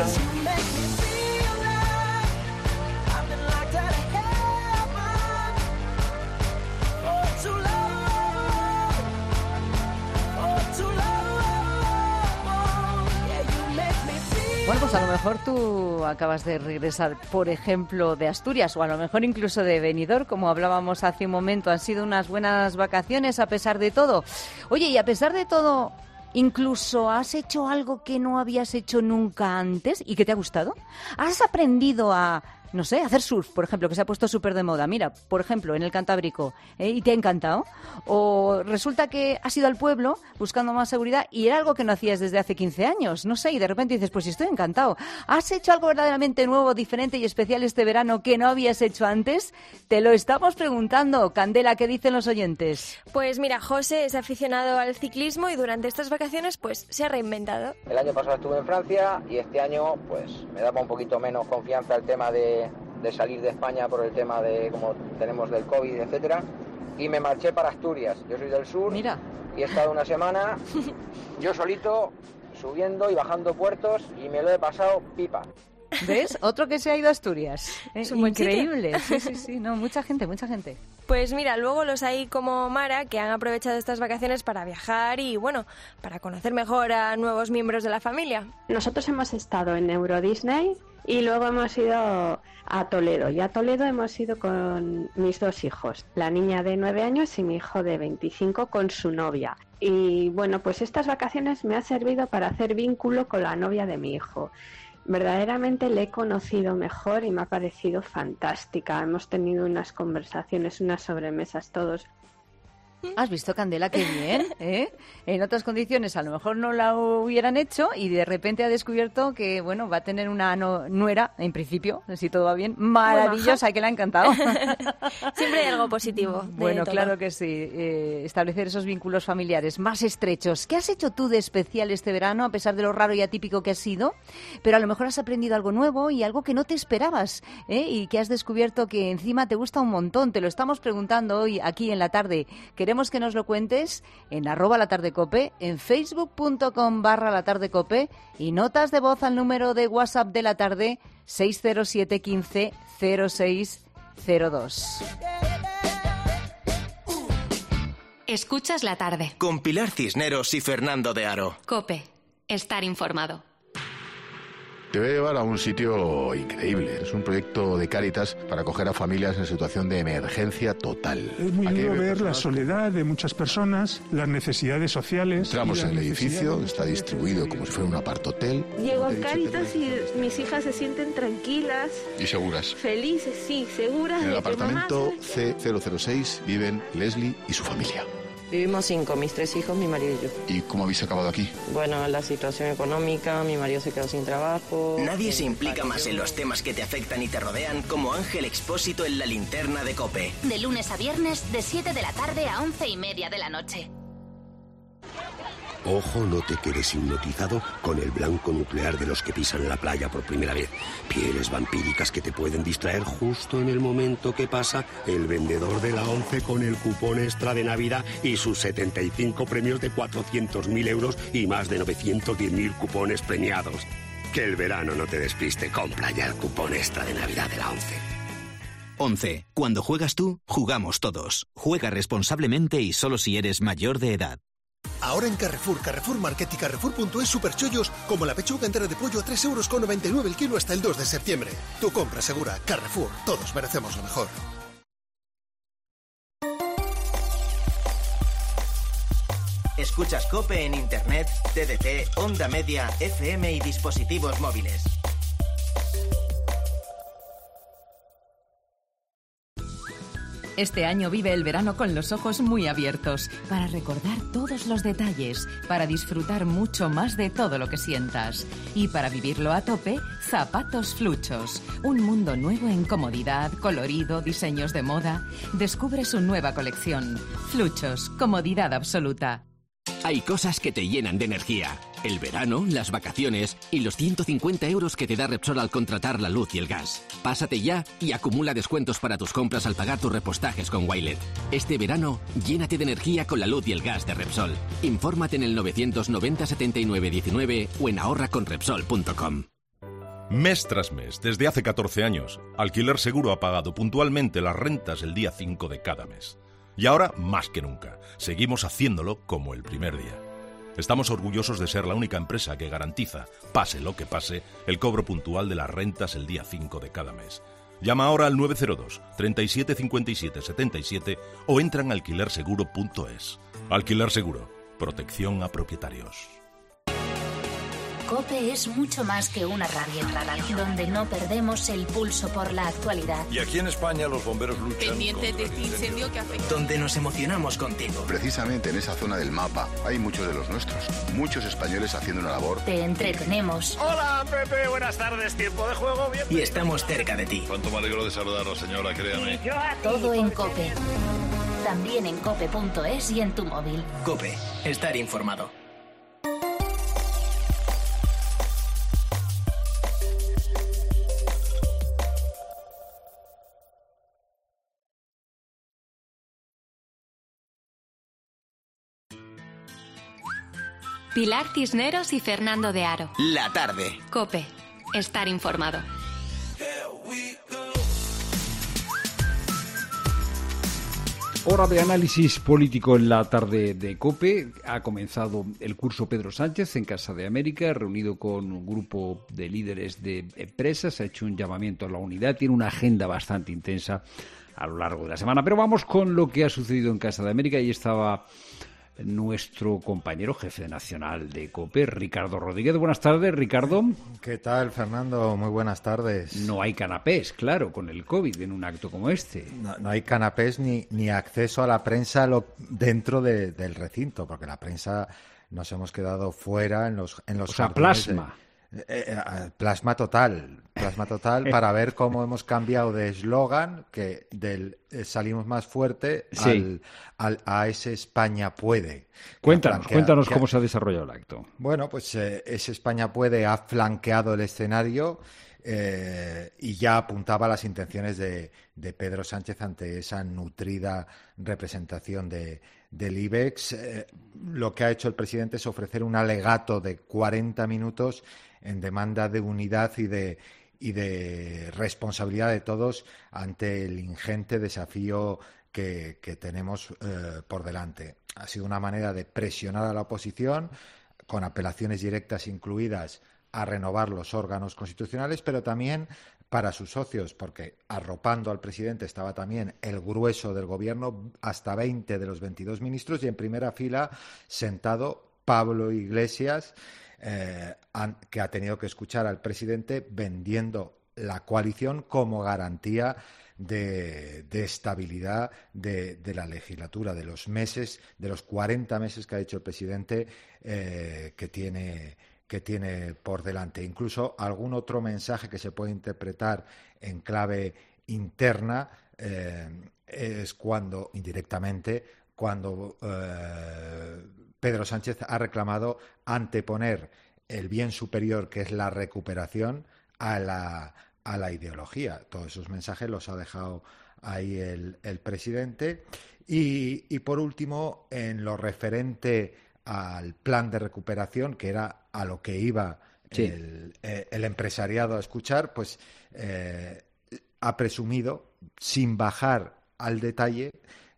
Bueno, pues a lo mejor tú acabas de regresar, por ejemplo, de Asturias o a lo mejor incluso de Benidorm, como hablábamos hace un momento. Han sido unas buenas vacaciones a pesar de todo. Oye, y a pesar de todo, ¿incluso has hecho algo que no habías hecho nunca antes y que te ha gustado? ¿Has aprendido a, no sé, hacer surf, por ejemplo, que se ha puesto súper de moda? Mira, por ejemplo, en el Cantábrico, y te ha encantado. O resulta que has ido al pueblo buscando más seguridad y era algo que no hacías desde hace 15 años, no sé, y de repente dices, pues estoy encantado. ¿Has hecho algo verdaderamente nuevo, diferente y especial este verano que no habías hecho antes? Te lo estamos preguntando. Candela, ¿qué dicen los oyentes? Pues mira, José es aficionado al ciclismo y durante estas vacaciones pues se ha reinventado. El año pasado estuve en Francia y este año pues me daba un poquito menos confianza el tema de salir de España por el tema de como tenemos del COVID, etcétera, y me marché para Asturias. Yo soy del sur. Mira. Y he estado una semana yo solito subiendo y bajando puertos y me lo he pasado pipa. ¿Ves? Otro que se ha ido a Asturias. Es un buen increíble. sitio. Sí, no, mucha gente. Pues mira, luego los hay como Mara que han aprovechado estas vacaciones para viajar y, bueno, para conocer mejor a nuevos miembros de la familia. Nosotros hemos estado en Euro Disney y luego hemos ido a Toledo. Y a Toledo hemos ido con mis dos hijos, la niña de 9 años y mi hijo de 25 con su novia. Y bueno, pues estas vacaciones me han servido para hacer vínculo con la novia de mi hijo. Verdaderamente le he conocido mejor y me ha parecido fantástica. Hemos tenido unas conversaciones, unas sobremesas todos. ¿Has visto, Candela? Qué bien, ¿eh? En otras condiciones a lo mejor no la hubieran hecho y de repente ha descubierto que, bueno, va a tener una nuera, en principio, si todo va bien, maravillosa, que le ha encantado. Siempre hay algo positivo. Bueno, claro que sí. Establecer esos vínculos familiares más estrechos. ¿Qué has hecho tú de especial este verano, a pesar de lo raro y atípico que ha sido? Pero a lo mejor has aprendido algo nuevo y algo que no te esperabas, ¿eh? Y que has descubierto que encima te gusta un montón. Te lo estamos preguntando hoy aquí en la tarde. Queremos que nos lo cuentes en @latardecope, en facebook.com/latardecope y notas de voz al número de WhatsApp de la tarde 607 15 0602. Escuchas la tarde. Con Pilar Cisneros y Fernando de Aro. COPE. Estar informado. Te voy a llevar a un sitio increíble. Es un proyecto de Cáritas para acoger a familias en situación de emergencia total. Es muy duro ver la soledad de muchas personas, las necesidades sociales. Entramos en el edificio, está distribuido como si fuera un apartotel. Llego a Cáritas y mis hijas se sienten tranquilas. Y seguras. Felices, sí, seguras. En el apartamento C006 viven Leslie y su familia. Vivimos 5, mis 3 hijos, mi marido y yo. ¿Y cómo habéis acabado aquí? Bueno, la situación económica, mi marido se quedó sin trabajo. Nadie se implica más en los temas que te afectan y te rodean como Ángel Expósito en La Linterna de COPE. De lunes a viernes, de 7 de la tarde a 11:30 de la noche. Ojo, no te quedes hipnotizado con el blanco nuclear de los que pisan la playa por primera vez. Pieles vampíricas que te pueden distraer justo en el momento que pasa el vendedor de la ONCE con el cupón extra de Navidad y sus 75 premios de 400.000 euros y más de 910.000 cupones premiados. Que el verano no te despiste. Compra ya el cupón extra de Navidad de la ONCE. ONCE. Cuando juegas tú, jugamos todos. Juega responsablemente y solo si eres mayor de edad. Ahora en Carrefour, Carrefour Market y Carrefour.es superchollos, como la pechuga entera de pollo a 3,99 € el kilo hasta el 2 de septiembre. Tu compra segura. Carrefour. Todos merecemos lo mejor. Escuchas COPE en Internet, TDT, Onda Media, FM y dispositivos móviles. Este año vive el verano con los ojos muy abiertos, para recordar todos los detalles, para disfrutar mucho más de todo lo que sientas. Y para vivirlo a tope, Zapatos Fluchos. Un mundo nuevo en comodidad, colorido, diseños de moda. Descubre su nueva colección. Fluchos, comodidad absoluta. Hay cosas que te llenan de energía. El verano, las vacaciones y los 150 € que te da Repsol al contratar la luz y el gas. Pásate ya y acumula descuentos para tus compras al pagar tus repostajes con Wilet. Este verano, llénate de energía con la luz y el gas de Repsol. Infórmate en el 990 79 19 o en ahorraconrepsol.com. Mes tras mes, desde hace 14 años, Alquiler Seguro ha pagado puntualmente las rentas el día 5 de cada mes. Y ahora, más que nunca, seguimos haciéndolo como el primer día. Estamos orgullosos de ser la única empresa que garantiza, pase lo que pase, el cobro puntual de las rentas el día 5 de cada mes. Llama ahora al 902 37 57 77 o entra en alquilerseguro.es. Alquiler Seguro. Protección a propietarios. COPE es mucho más que una radio, donde no perdemos el pulso por la actualidad. Y aquí en España los bomberos luchan Pendientes de este incendio que afecta. Donde nos emocionamos contigo. Precisamente en esa zona del mapa hay muchos de los nuestros. Muchos españoles haciendo una labor. Te entretenemos. Hola, Pepe, buenas tardes, tiempo de juego, bien. Y estamos cerca de ti. Cuánto me alegro de saludarlo, señora, créame. Todo en COPE. También en cope.es y en tu móvil. COPE. Estar informado. Pilar Cisneros y Fernando de Aro. La tarde. COPE. Estar informado. Hora de análisis político en la tarde de COPE. Ha comenzado el curso Pedro Sánchez en Casa de América, reunido con un grupo de líderes de empresas. Ha hecho un llamamiento a la unidad. Tiene una agenda bastante intensa a lo largo de la semana. Pero vamos con lo que ha sucedido en Casa de América. Ahí estaba nuestro compañero jefe nacional de COPE, Ricardo Rodríguez. Buenas tardes, Ricardo. ¿Qué tal, Fernando? Muy buenas tardes. No hay canapés, claro, con el COVID en un acto como este. No hay canapés ni acceso a la prensa dentro del recinto, porque la prensa nos hemos quedado fuera en los o sea, plasma. Plasma total para ver cómo hemos cambiado de eslogan, que del salimos más fuerte, sí, a ese España puede. Cuéntanos cómo se ha desarrollado el acto. Bueno, pues ese España puede ha flanqueado el escenario y ya apuntaba las intenciones de Pedro Sánchez ante esa nutrida representación del IBEX. Lo que ha hecho el presidente es ofrecer un alegato de 40 minutos en demanda de unidad y de responsabilidad de todos ante el ingente desafío que tenemos por delante. Ha sido una manera de presionar a la oposición, con apelaciones directas incluidas, a renovar los órganos constitucionales, pero también para sus socios, porque arropando al presidente estaba también el grueso del gobierno, hasta 20 de los 22 ministros, y en primera fila sentado Pablo Iglesias, que ha tenido que escuchar al presidente vendiendo la coalición como garantía de estabilidad de la legislatura, de los meses, de los 40 meses que ha dicho el presidente que tiene por delante. Incluso algún otro mensaje que se puede interpretar en clave interna es cuando, indirectamente, cuando Pedro Sánchez ha reclamado anteponer el bien superior, que es la recuperación, a la ideología. Todos esos mensajes los ha dejado ahí el presidente. Y por último, en lo referente al plan de recuperación, que era a lo que iba el empresariado a escuchar, pues ha presumido, sin bajar al detalle,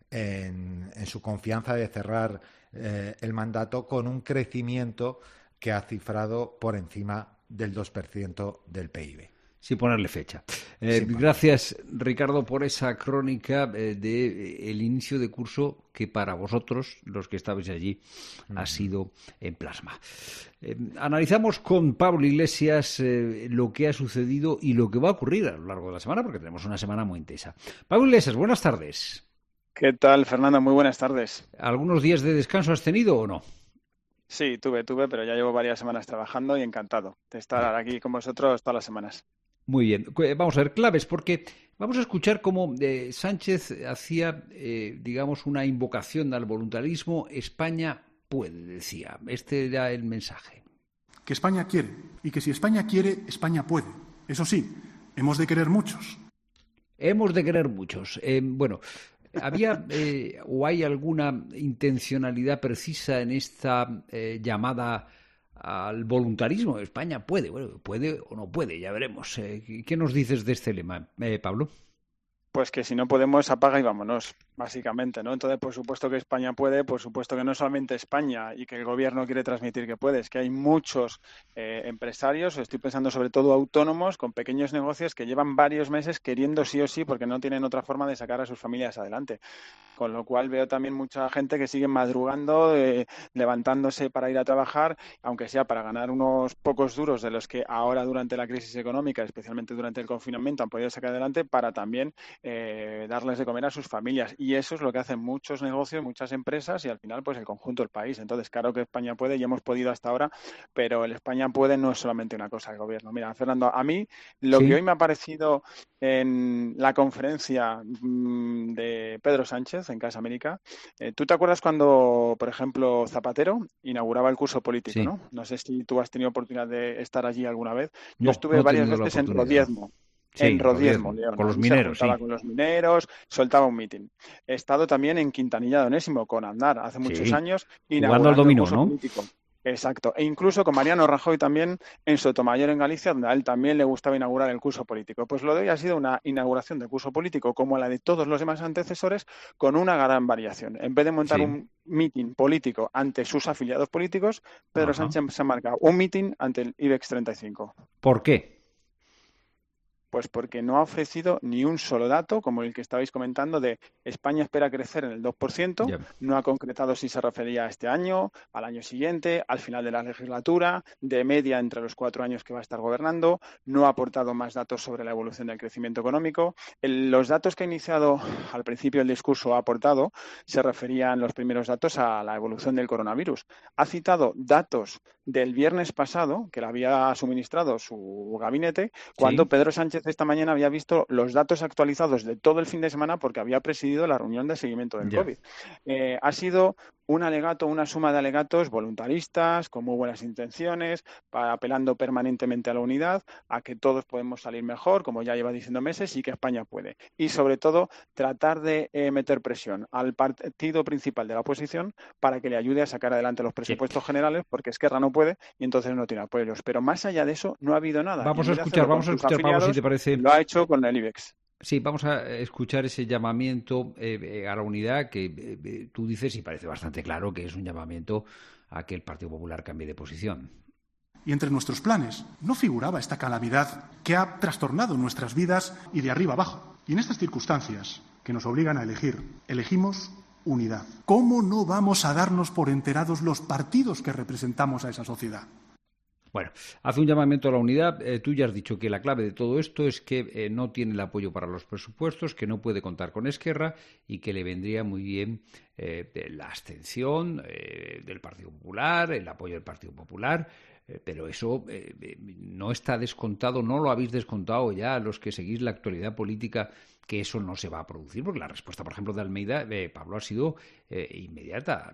en su confianza de cerrar el mandato con un crecimiento que ha cifrado por encima del 2% del PIB. Sin ponerle fecha. Gracias, Ricardo, por esa crónica del inicio de curso que para vosotros, los que estabais allí, ha sido en plasma. Analizamos con Pablo Iglesias lo que ha sucedido y lo que va a ocurrir a lo largo de la semana, porque tenemos una semana muy intensa. Pablo Iglesias, buenas tardes. ¿Qué tal, Fernando? Muy buenas tardes. ¿Algunos días de descanso has tenido o no? Sí, tuve, pero ya llevo varias semanas trabajando y encantado de estar aquí con vosotros todas las semanas. Muy bien. Vamos a ver claves, porque vamos a escuchar cómo Sánchez hacía, digamos, una invocación al voluntarismo. España puede, decía. Este era el mensaje. Que España quiere, y que si España quiere, España puede. Eso sí, hemos de querer muchos. Hemos de querer muchos. Bueno, ¿había o hay alguna intencionalidad precisa en esta llamada al voluntarismo? España puede, bueno, puede o no puede, ya veremos. ¿Qué nos dices de este lema, Pablo? Pues que si no podemos, apaga y vámonos, básicamente, ¿no? Entonces, por supuesto que España puede, por supuesto que no solamente España y que el gobierno quiere transmitir que puede, es que hay muchos empresarios, estoy pensando sobre todo autónomos, con pequeños negocios que llevan varios meses queriendo sí o sí, porque no tienen otra forma de sacar a sus familias adelante. Con lo cual veo también mucha gente que sigue madrugando, levantándose para ir a trabajar, aunque sea para ganar unos pocos duros de los que ahora durante la crisis económica, especialmente durante el confinamiento, han podido sacar adelante, para también darles de comer a sus familias. Y eso es lo que hacen muchos negocios, muchas empresas y al final pues el conjunto del país. Entonces, claro que España puede y hemos podido hasta ahora, pero el España puede no es solamente una cosa del gobierno. Mira, Fernando, a mí lo que hoy me ha parecido en la conferencia de Pedro Sánchez en Casa América, ¿tú te acuerdas cuando, por ejemplo, Zapatero inauguraba el curso político, ¿no? No sé si tú has tenido oportunidad de estar allí alguna vez. Yo estuve varias veces en Rodiezmo. Sí, en Rodiezmo, León. Con los mineros, con los mineros, soltaba un mitin. He estado también en Quintanilla de Onésimo con Aznar hace muchos años. Jugando al dominó, ¿no? Político. Exacto. E incluso con Mariano Rajoy también en Sotomayor, en Galicia, donde a él también le gustaba inaugurar el curso político. Pues lo de hoy ha sido una inauguración de curso político como la de todos los demás antecesores, con una gran variación. En vez de montar un mitin político ante sus afiliados políticos, Pedro Sánchez se ha marcado un mitin ante el IBEX 35. ¿Por qué? Pues porque no ha ofrecido ni un solo dato, como el que estabais comentando, de España espera crecer en el 2%, no ha concretado si se refería a este año, al año siguiente, al final de la legislatura, de media entre los 4 años que va a estar gobernando, no ha aportado más datos sobre la evolución del crecimiento económico. Los datos que ha iniciado al principio del discurso ha aportado se referían los primeros datos a la evolución del coronavirus. Ha citado datos del viernes pasado, que le había suministrado su gabinete, cuando Pedro Sánchez esta mañana había visto los datos actualizados de todo el fin de semana porque había presidido la reunión de seguimiento del COVID. Ha sido un alegato, una suma de alegatos voluntaristas, con muy buenas intenciones, apelando permanentemente a la unidad, a que todos podemos salir mejor, como ya lleva diciendo meses, y que España puede. Y sobre todo, tratar de meter presión al partido principal de la oposición para que le ayude a sacar adelante los presupuestos generales, porque Esquerra no puede y entonces no tiene apoyos. Pero más allá de eso, no ha habido nada. Vamos a escuchar, Pablo, si te parece. Lo ha hecho con el IBEX. Sí, vamos a escuchar ese llamamiento a la unidad que tú dices y parece bastante claro que es un llamamiento a que el Partido Popular cambie de posición. Y entre nuestros planes no figuraba esta calamidad que ha trastornado nuestras vidas y de arriba abajo. Y en estas circunstancias que nos obligan a elegir, elegimos unidad. ¿Cómo no vamos a darnos por enterados los partidos que representamos a esa sociedad? Bueno, hace un llamamiento a la unidad. Tú ya has dicho que la clave de todo esto es que no tiene el apoyo para los presupuestos, que no puede contar con Esquerra y que le vendría muy bien la abstención del Partido Popular, el apoyo del Partido Popular. Pero eso no está descontado, no lo habéis descontado ya los que seguís la actualidad política, que eso no se va a producir, porque la respuesta, por ejemplo, de Almeida, Pablo, ha sido inmediata.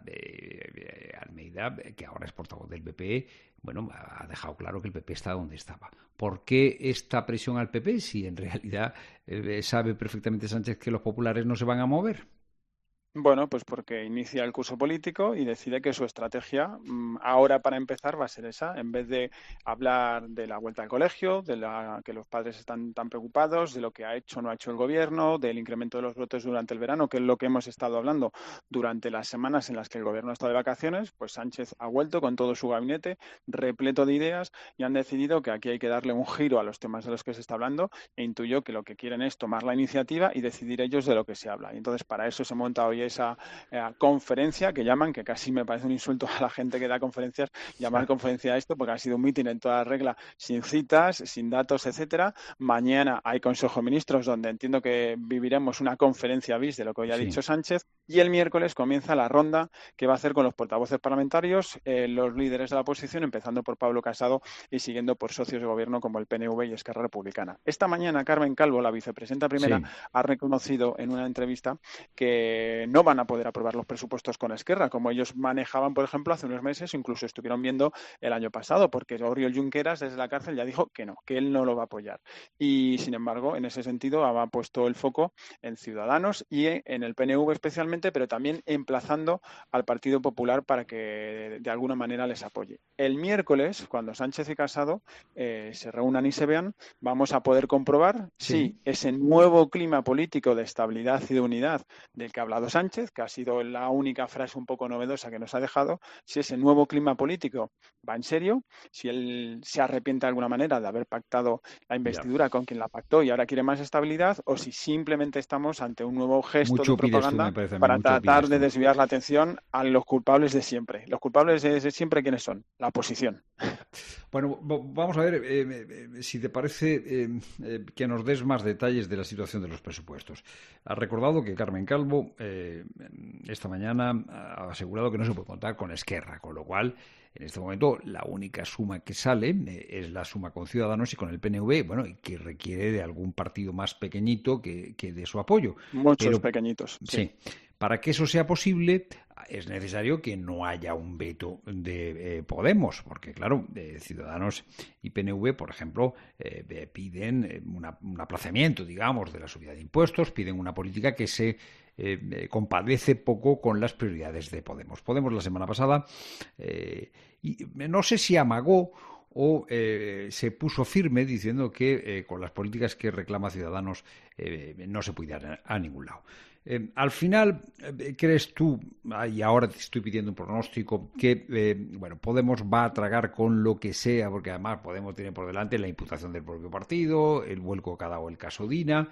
Almeida, que ahora es portavoz del PP, bueno, ha dejado claro que el PP está donde estaba. ¿Por qué esta presión al PP si en realidad sabe perfectamente Sánchez que los populares no se van a mover? Bueno, pues porque inicia el curso político y decide que su estrategia ahora para empezar va a ser esa. En vez de hablar de la vuelta al colegio, de que los padres están tan preocupados, de lo que ha hecho o no ha hecho el gobierno, del incremento de los brotes durante el verano, que es lo que hemos estado hablando durante las semanas en las que el gobierno ha estado de vacaciones, pues Sánchez ha vuelto con todo su gabinete repleto de ideas y han decidido que aquí hay que darle un giro a los temas de los que se está hablando e intuyo que lo que quieren es tomar la iniciativa y decidir ellos de lo que se habla. Y entonces para eso se monta hoy esa conferencia que llaman, que casi me parece un insulto a la gente que da conferencias, llamar conferencia a esto, porque ha sido un mitin en toda regla, sin citas, sin datos, etcétera. Mañana hay Consejo de Ministros, donde entiendo que viviremos una conferencia bis de lo que hoy ha dicho Sánchez, y el miércoles comienza la ronda que va a hacer con los portavoces parlamentarios, los líderes de la oposición, empezando por Pablo Casado y siguiendo por socios de gobierno como el PNV y Esquerra Republicana. Esta mañana Carmen Calvo, la vicepresidenta primera, ha reconocido en una entrevista que no van a poder aprobar los presupuestos con Esquerra, como ellos manejaban, por ejemplo, hace unos meses, incluso estuvieron viendo el año pasado, porque Oriol Junqueras desde la cárcel ya dijo que no, que él no lo va a apoyar. Y, sin embargo, en ese sentido ha puesto el foco en Ciudadanos y en el PNV especialmente, pero también emplazando al Partido Popular para que de alguna manera les apoye. El miércoles, cuando Sánchez y Casado se reúnan y se vean, vamos a poder comprobar si ese nuevo clima político de estabilidad y de unidad del que ha hablado Sánchez, que ha sido la única frase un poco novedosa que nos ha dejado, si ese nuevo clima político va en serio, si él se arrepiente de alguna manera de haber pactado la investidura con quien la pactó y ahora quiere más estabilidad, o si simplemente estamos ante un nuevo gesto de propaganda para tratar de desviar la atención a los culpables de siempre. Los culpables de siempre, ¿quiénes son? La oposición. Bueno, vamos a ver si te parece que nos des más detalles de la situación de los presupuestos. Has recordado que Carmen Calvo esta mañana ha asegurado que no se puede contar con Esquerra, con lo cual en este momento la única suma que sale es la suma con Ciudadanos y con el PNV, bueno, y que requiere de algún partido más pequeñito que de su apoyo. Muchos pequeñitos. Sí. Para que eso sea posible es necesario que no haya un veto de Podemos, porque claro, Ciudadanos y PNV, por ejemplo, piden un aplazamiento, digamos, de la subida de impuestos, piden una política que se compadece poco con las prioridades de Podemos. Podemos la semana pasada, y no sé si amagó o se puso firme diciendo que con las políticas que reclama Ciudadanos no se puede ir a ningún lado. Al final, ¿crees tú, y ahora te estoy pidiendo un pronóstico, que Podemos va a tragar con lo que sea, porque además Podemos tiene por delante la imputación del propio partido, el vuelco que ha dado el caso Dina?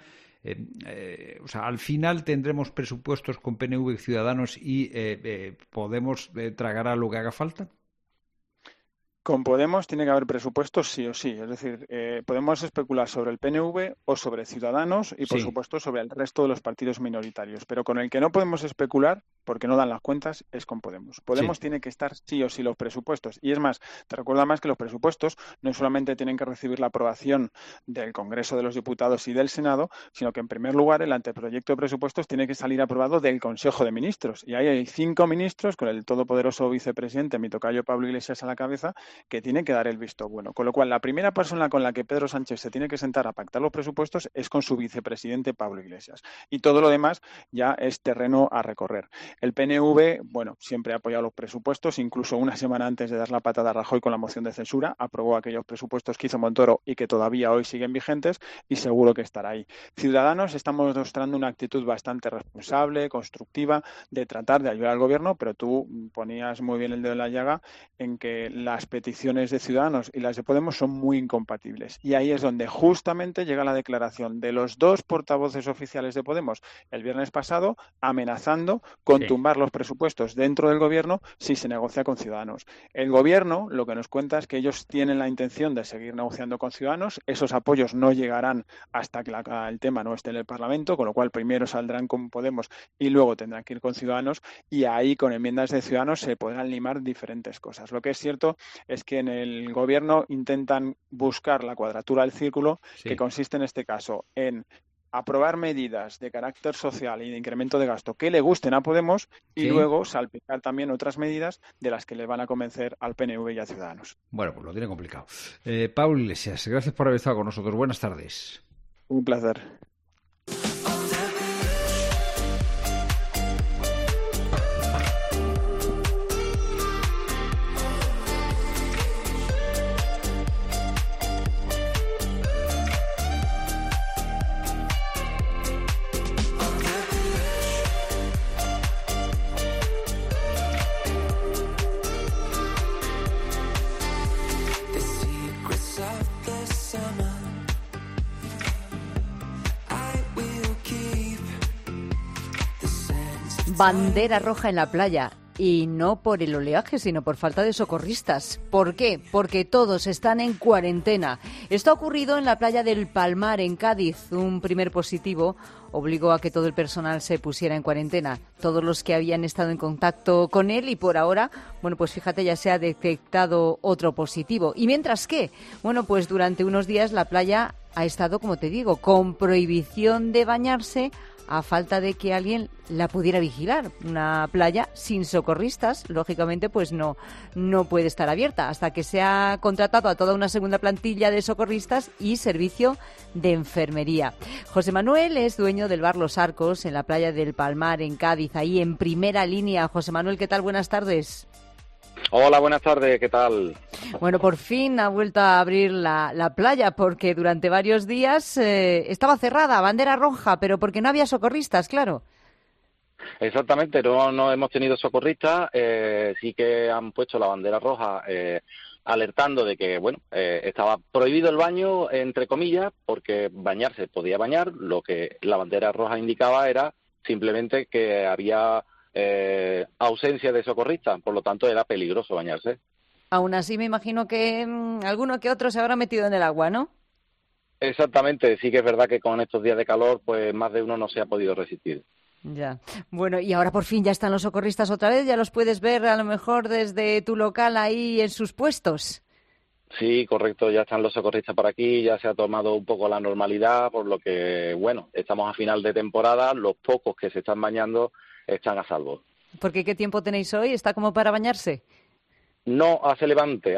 O sea, al final tendremos presupuestos con PNV y Ciudadanos y Podemos tragará lo que haga falta? Con Podemos tiene que haber presupuestos sí o sí. Es decir, podemos especular sobre el PNV o sobre Ciudadanos y, por supuesto, sobre el resto de los partidos minoritarios. Pero con el que no podemos especular, porque no dan las cuentas, es con Podemos. Podemos tiene que estar sí o sí los presupuestos. Y es más, te recuerdo más que los presupuestos no solamente tienen que recibir la aprobación del Congreso de los Diputados y del Senado, sino que, en primer lugar, el anteproyecto de presupuestos tiene que salir aprobado del Consejo de Ministros. Y ahí hay 5 ministros, con el todopoderoso vicepresidente, mi tocayo Pablo Iglesias, a la cabeza, que tiene que dar el visto bueno. Con lo cual, la primera persona con la que Pedro Sánchez se tiene que sentar a pactar los presupuestos es con su vicepresidente Pablo Iglesias. Y todo lo demás ya es terreno a recorrer. El PNV, siempre ha apoyado los presupuestos, incluso una semana antes de dar la patada a Rajoy con la moción de censura, aprobó aquellos presupuestos que hizo Montoro y que todavía hoy siguen vigentes y seguro que estará ahí. Ciudadanos estamos mostrando una actitud bastante responsable, constructiva, de tratar de ayudar al gobierno, pero tú ponías muy bien el dedo en la llaga en que las peticiones de Ciudadanos y las de Podemos son muy incompatibles. Y ahí es donde justamente llega la declaración de los 2 portavoces oficiales de Podemos el viernes pasado, amenazando con tumbar los presupuestos dentro del gobierno si se negocia con Ciudadanos. El gobierno lo que nos cuenta es que ellos tienen la intención de seguir negociando con Ciudadanos. Esos apoyos no llegarán hasta que el tema no esté en el Parlamento, con lo cual primero saldrán con Podemos y luego tendrán que ir con Ciudadanos, y ahí con enmiendas de Ciudadanos se podrán limar diferentes cosas. Lo que es cierto es que en el gobierno intentan buscar la cuadratura del círculo, Sí. que consiste en este caso en aprobar medidas de carácter social y de incremento de gasto que le gusten a Podemos y Sí. luego salpicar también otras medidas de las que le van a convencer al PNV y a Ciudadanos. Bueno, pues lo tiene complicado. Pablo Iglesias, gracias por haber estado con nosotros. Buenas tardes. Un placer. Bandera roja en la playa. Y no por el oleaje, sino por falta de socorristas. ¿Por qué? Porque todos están en cuarentena. Esto ha ocurrido en la playa del Palmar, en Cádiz. Un primer positivo obligó a que todo el personal se pusiera en cuarentena. Todos los que habían estado en contacto con él y por ahora, bueno, pues fíjate, ya se ha detectado otro positivo. ¿Y mientras qué? Bueno, pues durante unos días la playa ha estado, como te digo, con prohibición de bañarse a falta de que alguien la pudiera vigilar. Una playa sin socorristas, lógicamente, pues no puede estar abierta hasta que se ha contratado a toda una segunda plantilla de socorristas y servicio de enfermería. José Manuel es dueño del bar Los Arcos en la playa del Palmar, en Cádiz, ahí en primera línea. José Manuel, ¿qué tal? Buenas tardes. Hola, buenas tardes, ¿qué tal? Bueno, por fin ha vuelto a abrir la playa porque durante varios días estaba cerrada, bandera roja, pero porque no había socorristas, claro. Exactamente, no hemos tenido socorristas, sí que han puesto la bandera roja alertando de que, bueno, estaba prohibido el baño, entre comillas, porque bañarse podía bañar, lo que la bandera roja indicaba era simplemente que había ausencia de socorristas, por lo tanto era peligroso bañarse. Aún así me imagino que alguno que otro se habrá metido en el agua, ¿no? Exactamente, sí que es verdad que con estos días de calor, pues más de uno no se ha podido resistir. Ya. Bueno, y ahora por fin ya están los socorristas otra vez, ya los puedes ver a lo mejor desde tu local ahí en sus puestos. Sí, correcto, ya están los socorristas por aquí, ya se ha tomado un poco la normalidad, por lo que, bueno, estamos a final de temporada, los pocos que se están bañando están a salvo. Porque ¿qué tiempo tenéis hoy? ¿Está como para bañarse? No, hace levante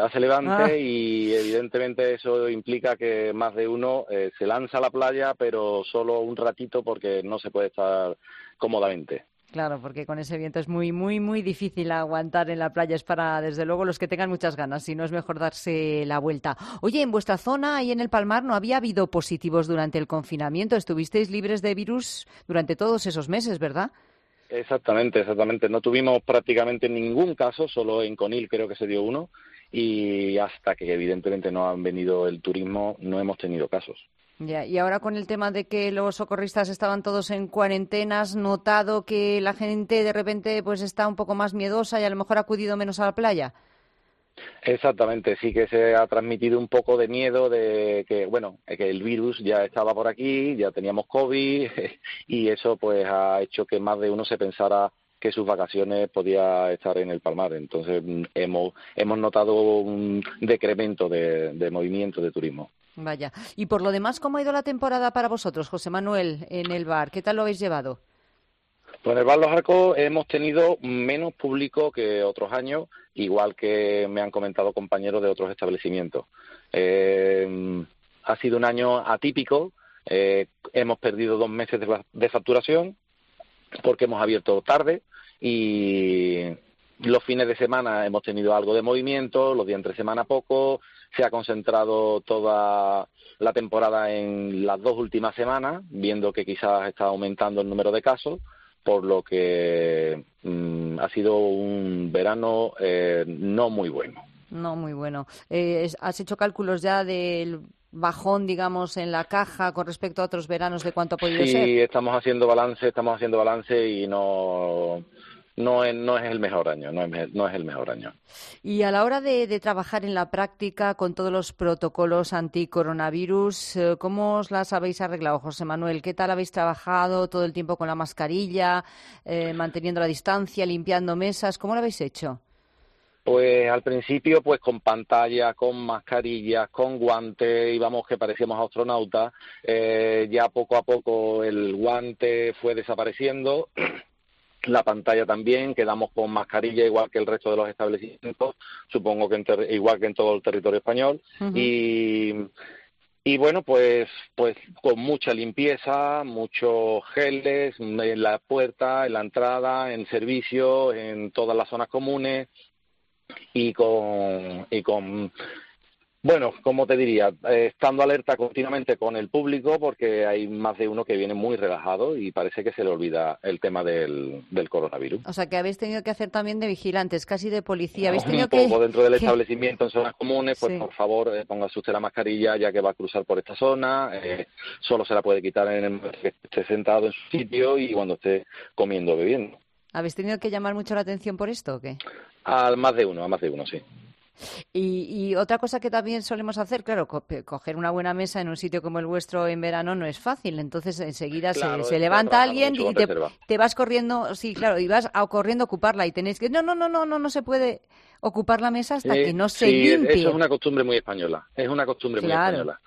y evidentemente eso implica que más de uno se lanza a la playa, pero solo un ratito porque no se puede estar cómodamente. Claro, porque con ese viento es muy, muy, muy difícil aguantar en la playa. Es para, desde luego, los que tengan muchas ganas, si no es mejor darse la vuelta. Oye, en vuestra zona, ahí en el Palmar, ¿no había habido positivos durante el confinamiento? Estuvisteis libres de virus durante todos esos meses, ¿verdad? Exactamente. No tuvimos prácticamente ningún caso, solo en Conil creo que se dio uno, y hasta que evidentemente no han venido el turismo no hemos tenido casos. Ya, y ahora con el tema de que los socorristas estaban todos en cuarentena, ¿has notado que la gente de repente pues está un poco más miedosa y a lo mejor ha acudido menos a la playa? Exactamente, sí que se ha transmitido un poco de miedo de que, bueno, que el virus ya estaba por aquí, ya teníamos COVID y eso pues ha hecho que más de uno se pensara que sus vacaciones podía estar en el Palmar. Entonces hemos notado un decremento de movimiento de turismo. Vaya. Y por lo demás, ¿cómo ha ido la temporada para vosotros, José Manuel, en el bar? ¿Qué tal lo habéis llevado? Pues en el bar Los Arcos hemos tenido menos público que otros años, igual que me han comentado compañeros de otros establecimientos. Ha sido un año atípico, hemos perdido 2 meses de facturación porque hemos abierto tarde y los fines de semana hemos tenido algo de movimiento, los días entre semana poco, se ha concentrado toda la temporada en las 2 últimas semanas, viendo que quizás está aumentando el número de casos, por lo que ha sido un verano no muy bueno. No muy bueno. ¿Has hecho cálculos ya del bajón, digamos, en la caja con respecto a otros veranos de cuánto ha podido ser? Sí, estamos haciendo balance y no es el mejor año, no es el mejor año. Y a la hora de trabajar en la práctica con todos los protocolos anticoronavirus, ¿cómo os las habéis arreglado, José Manuel? ¿Qué tal habéis trabajado todo el tiempo con la mascarilla, manteniendo la distancia, limpiando mesas? ¿Cómo lo habéis hecho? Pues al principio, pues con pantalla, con mascarillas, con guantes, íbamos que parecíamos astronautas. Ya poco a poco el guante fue desapareciendo, la pantalla también, quedamos con mascarilla igual que el resto de los establecimientos, supongo que igual que en todo el territorio español. Uh-huh. Y bueno, pues con mucha limpieza, muchos geles en la puerta, en la entrada, en servicio, en todas las zonas comunes. Y con bueno, como te diría, estando alerta continuamente con el público, porque hay más de uno que viene muy relajado y parece que se le olvida el tema del coronavirus. O sea, que habéis tenido que hacer también de vigilantes, casi de policía. ¿Habéis tenido un poco dentro del establecimiento, en zonas comunes, pues sí. Por favor, póngase usted la mascarilla ya que va a cruzar por esta zona. Solo se la puede quitar en el momento que esté sentado en su sitio y cuando esté comiendo o bebiendo. ¿Habéis tenido que llamar mucho la atención por esto o qué? A más de uno, sí. Y otra cosa que también solemos hacer, claro, coger una buena mesa en un sitio como el vuestro en verano no es fácil. Entonces enseguida claro, se levanta alguien y te vas corriendo, sí, claro, y vas corriendo a ocuparla y tenéis que no se puede ocupar la mesa hasta que no se limpie. Eso es una costumbre muy española, muy española.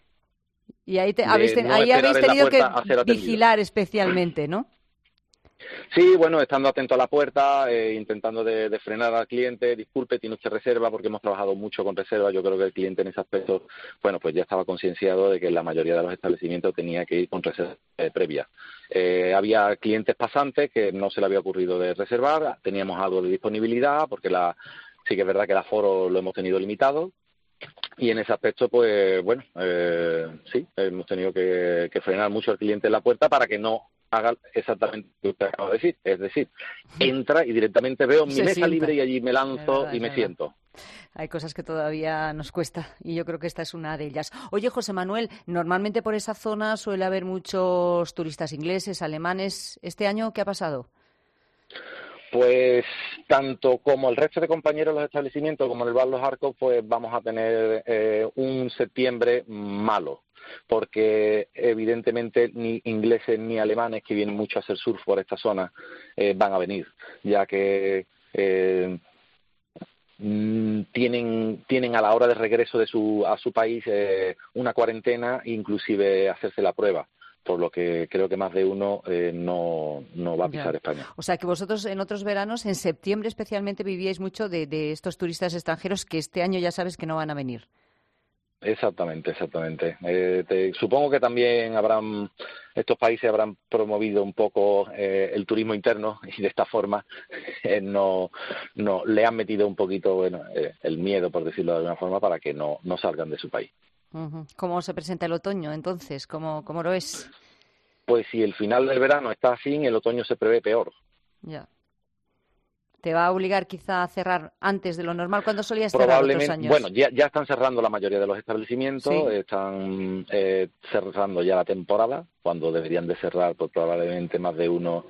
Y ahí habéis tenido que vigilar especialmente, ¿no? Sí, bueno, estando atento a la puerta, intentando de frenar al cliente. Disculpe, tiene usted reserva, porque hemos trabajado mucho con reserva. Yo creo que el cliente en ese aspecto, bueno, pues ya estaba concienciado de que la mayoría de los establecimientos tenía que ir con reserva previa. Había clientes pasantes que no se le había ocurrido de reservar, teníamos algo de disponibilidad, porque sí que es verdad que el aforo lo hemos tenido limitado. Y en ese aspecto, pues bueno, sí, hemos tenido que frenar mucho al cliente en la puerta para que no haga exactamente lo que usted acaba de decir. Es decir, entra y directamente veo mi mesa libre y allí me lanzo y me siento. Hay cosas que todavía nos cuesta y yo creo que esta es una de ellas. Oye, José Manuel, normalmente por esa zona suele haber muchos turistas ingleses, alemanes. ¿Este año qué ha pasado? Pues tanto como el resto de compañeros de los establecimientos como en el bar Los Arcos, pues vamos a tener un septiembre malo, porque evidentemente ni ingleses ni alemanes, que vienen mucho a hacer surf por esta zona, van a venir, ya que tienen a la hora de regreso a su país una cuarentena, inclusive hacerse la prueba. Por lo que creo que más de uno no va a pisar España. O sea, que vosotros en otros veranos, en septiembre especialmente, vivíais mucho de estos turistas extranjeros que este año ya sabes que no van a venir. Exactamente. Supongo que también estos países habrán promovido un poco el turismo interno y de esta forma no le han metido un poquito el miedo, por decirlo de alguna forma, para que no salgan de su país. ¿Cómo se presenta el otoño, entonces? ¿Cómo lo es? Pues si el final del verano está así, el otoño se prevé peor. Ya. ¿Te va a obligar quizá a cerrar antes de lo normal? ¿Cuándo solías cerrar otros años? Bueno, ya están cerrando la mayoría de los establecimientos, sí. Están cerrando ya la temporada, cuando deberían de cerrar pues, probablemente más de uno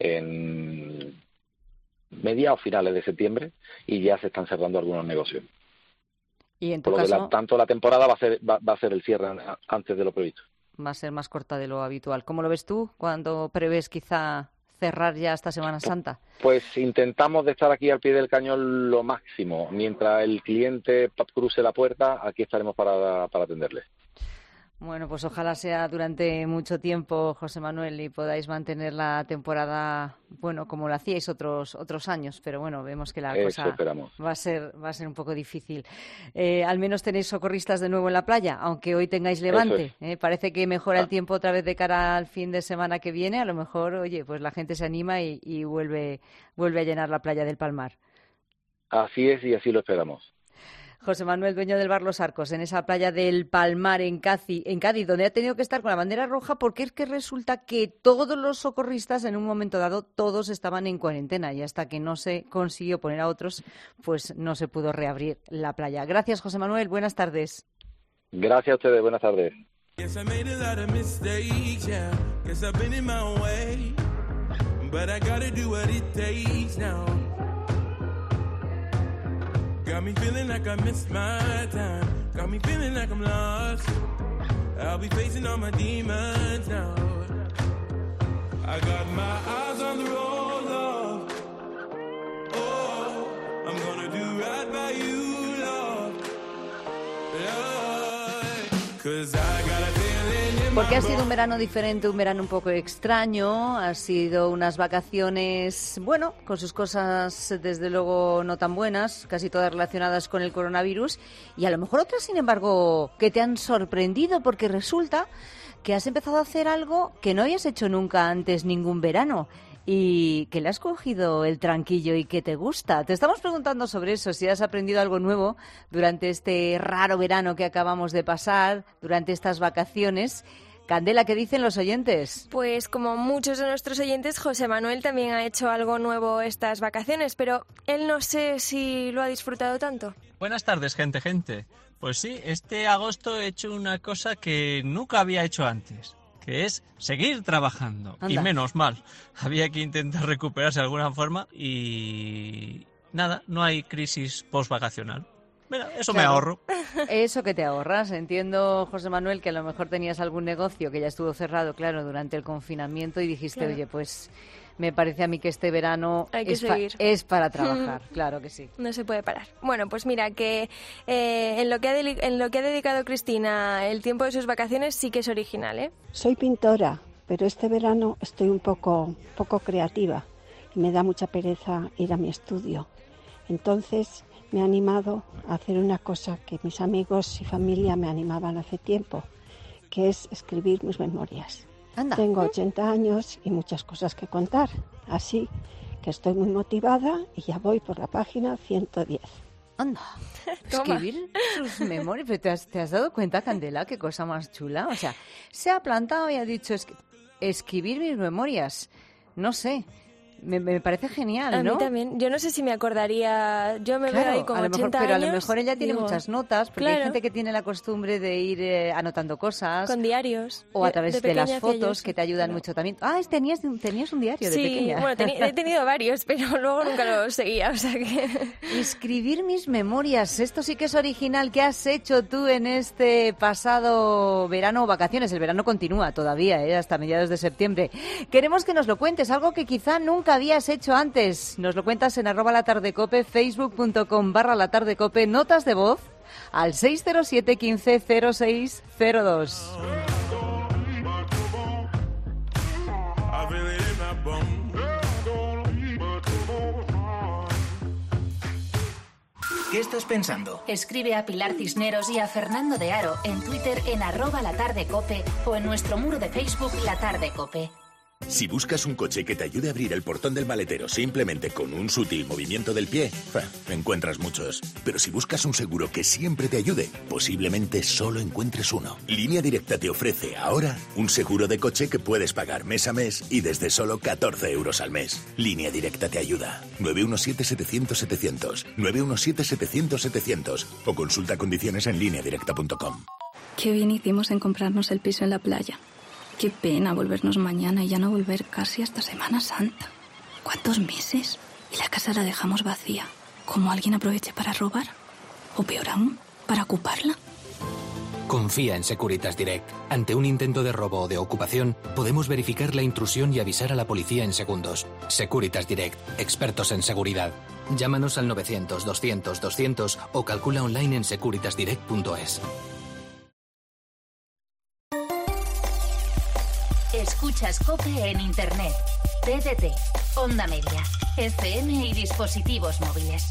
en mediados o finales de septiembre, y ya se están cerrando algunos negocios. Y en tu caso, tanto la temporada va a ser el cierre antes de lo previsto. Va a ser más corta de lo habitual. ¿Cómo lo ves tú cuando prevés quizá cerrar ya esta Semana Santa? Pues intentamos de estar aquí al pie del cañón lo máximo. Mientras el cliente cruce la puerta, aquí estaremos para atenderle. Bueno, pues ojalá sea durante mucho tiempo, José Manuel, y podáis mantener la temporada, bueno, como lo hacíais otros años, pero bueno, vemos que la cosa va a ser un poco difícil. Al menos tenéis socorristas de nuevo en la playa, aunque hoy tengáis levante. Parece que mejora el tiempo otra vez de cara al fin de semana que viene. A lo mejor, oye, pues la gente se anima y vuelve a llenar la playa del Palmar. Así es, y así lo esperamos. José Manuel, dueño del bar Los Arcos, en esa playa del Palmar, en Cádiz, donde ha tenido que estar con la bandera roja, porque es que resulta que todos los socorristas, en un momento dado, todos estaban en cuarentena, y hasta que no se consiguió poner a otros, pues no se pudo reabrir la playa. Gracias, José Manuel. Buenas tardes. Gracias a ustedes. Buenas tardes. Got me feeling like I missed my time. Got me feeling like I'm lost. I'll be facing all my demons now. I got my eyes on the road, love. Oh, I'm gonna do right by you, Lord. Cause I got a feeling in my Porque ha sido un verano diferente, un verano un poco extraño, ha sido unas vacaciones, bueno, con sus cosas desde luego no tan buenas, casi todas relacionadas con el coronavirus, y a lo mejor otras, sin embargo, que te han sorprendido porque resulta que has empezado a hacer algo que no habías hecho nunca antes ningún verano y que le has cogido el tranquillo y que te gusta. Te estamos preguntando sobre eso, si has aprendido algo nuevo durante este raro verano que acabamos de pasar, durante estas vacaciones. Candela, ¿qué dicen los oyentes? Pues como muchos de nuestros oyentes, José Manuel también ha hecho algo nuevo estas vacaciones, pero él no sé si lo ha disfrutado tanto. Buenas tardes, gente. Pues sí, este agosto he hecho una cosa que nunca había hecho antes, que es seguir trabajando. Anda. Y menos mal, había que intentar recuperarse de alguna forma y nada, no hay crisis post-vacacional. Mira, eso Claro. me ahorro. Eso que te ahorras. Entiendo, José Manuel, que a lo mejor tenías algún negocio que ya estuvo cerrado, claro, durante el confinamiento y dijiste, Claro. oye, pues me parece a mí que este verano Hay que seguir. es para trabajar. Claro que sí. No se puede parar. Bueno, pues mira, que en lo que ha dedicado Cristina el tiempo de sus vacaciones sí que es original, ¿eh? Soy pintora, pero este verano estoy un poco creativa y me da mucha pereza ir a mi estudio. Entonces me he animado a hacer una cosa que mis amigos y familia me animaban hace tiempo, que es escribir mis memorias. Anda. Tengo 80 años y muchas cosas que contar, así que estoy muy motivada y ya voy por la página 110. Anda, Toma. escribir sus memorias. Pero ¿te has dado cuenta, Candela, qué cosa más chula? O sea, se ha plantado y ha dicho escribir mis memorias. No sé, me parece genial, A ¿no? mí también. Yo no sé si me acordaría. Yo me Claro, veo ahí con a lo mejor, 80 pero años. a lo mejor ella tiene digo, muchas notas, porque hay claro. gente que tiene la costumbre de ir anotando cosas. Con diarios. O a través de las pequeña hacía yo fotos eso. que te ayudan mucho también. Ah, tenías un diario de Sí, pequeña. bueno, he tenido varios, pero luego nunca los seguía, o sea que... Escribir mis memorias, esto sí que es original. ¿Qué has hecho tú en este pasado verano o vacaciones? El verano continúa todavía, hasta mediados de septiembre. Queremos que nos lo cuentes, algo que quizá nunca habías hecho antes. Nos lo cuentas en @latardecope, facebook.com/latardecope, notas de voz al 607 15 0602. I feel it in my bones. ¿Qué estás pensando? Escribe a Pilar Cisneros y a Fernando de Aro en Twitter en @latardecope o en nuestro muro de Facebook La Tarde Cope. Si buscas un coche que te ayude a abrir el portón del maletero simplemente con un sutil movimiento del pie, encuentras muchos. Pero si buscas un seguro que siempre te ayude, posiblemente solo encuentres uno. Línea Directa te ofrece ahora un seguro de coche que puedes pagar mes a mes y desde solo 14 euros al mes. Línea Directa te ayuda. 917-700-700, 917-700-700 o consulta condiciones en lineadirecta.com. Qué bien hicimos en comprarnos el piso en la playa. Qué pena volvernos mañana y ya no volver casi hasta Semana Santa. ¿Cuántos meses? Y la casa la dejamos vacía. ¿Cómo alguien aproveche para robar? O peor aún, para ocuparla. Confía en Securitas Direct. Ante un intento de robo o de ocupación, podemos verificar la intrusión y avisar a la policía en segundos. Securitas Direct, expertos en seguridad. Llámanos al 900-200-200 o calcula online en securitasdirect.es. Escuchas COPE en Internet, TDT, Onda Media, FM y dispositivos móviles.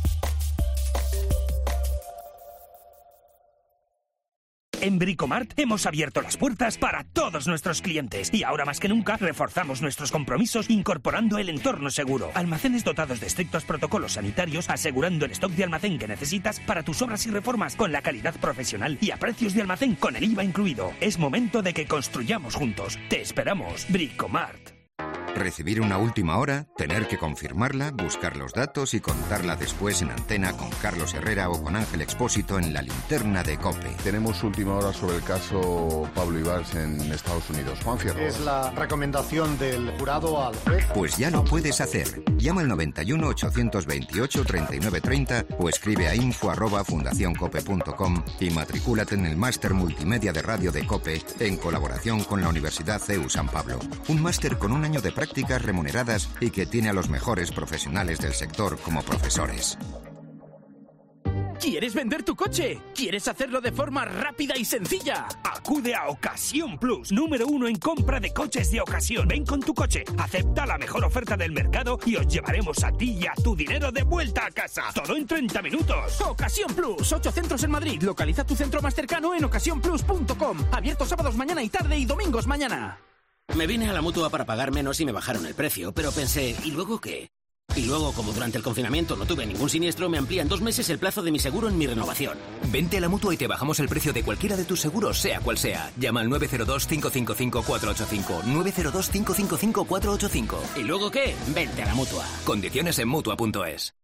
En Bricomart hemos abierto las puertas para todos nuestros clientes y ahora más que nunca reforzamos nuestros compromisos incorporando el entorno seguro. Almacenes dotados de estrictos protocolos sanitarios asegurando el stock de almacén que necesitas para tus obras y reformas con la calidad profesional y a precios de almacén con el IVA incluido. Es momento de que construyamos juntos. Te esperamos, Bricomart. Recibir una última hora, tener que confirmarla, buscar los datos y contarla después en antena con Carlos Herrera o con Ángel Expósito en la linterna de COPE. Tenemos última hora sobre el caso Pablo Ibarz en Estados Unidos. Juan Fierro. Es la recomendación del jurado al juez. Pues ya lo puedes hacer. Llama al 91 828 3930 o escribe a info@fundacioncope.com y matricúlate en el máster multimedia de radio de COPE en colaboración con la Universidad CEU San Pablo. Un máster con un año de prácticas remuneradas y que tiene a los mejores profesionales del sector como profesores. ¿Quieres vender tu coche? ¿Quieres hacerlo de forma rápida y sencilla? Acude a Ocasión Plus, número 1 en compra de coches de ocasión. Ven con tu coche, acepta la mejor oferta del mercado y os llevaremos a ti y a tu dinero de vuelta a casa. Todo en 30 minutos. Ocasión Plus, 8 centros en Madrid. Localiza tu centro más cercano en ocasiónplus.com. Abierto sábados mañana y tarde y domingos mañana. Me vine a la Mutua para pagar menos y me bajaron el precio, pero pensé, ¿y luego qué? Y luego, como durante el confinamiento no tuve ningún siniestro, me amplían 2 meses el plazo de mi seguro en mi renovación. Vente a la Mutua y te bajamos el precio de cualquiera de tus seguros, sea cual sea. Llama al 902-555-485. 902-555-485. ¿Y luego qué? Vente a la Mutua. Condiciones en Mutua.es.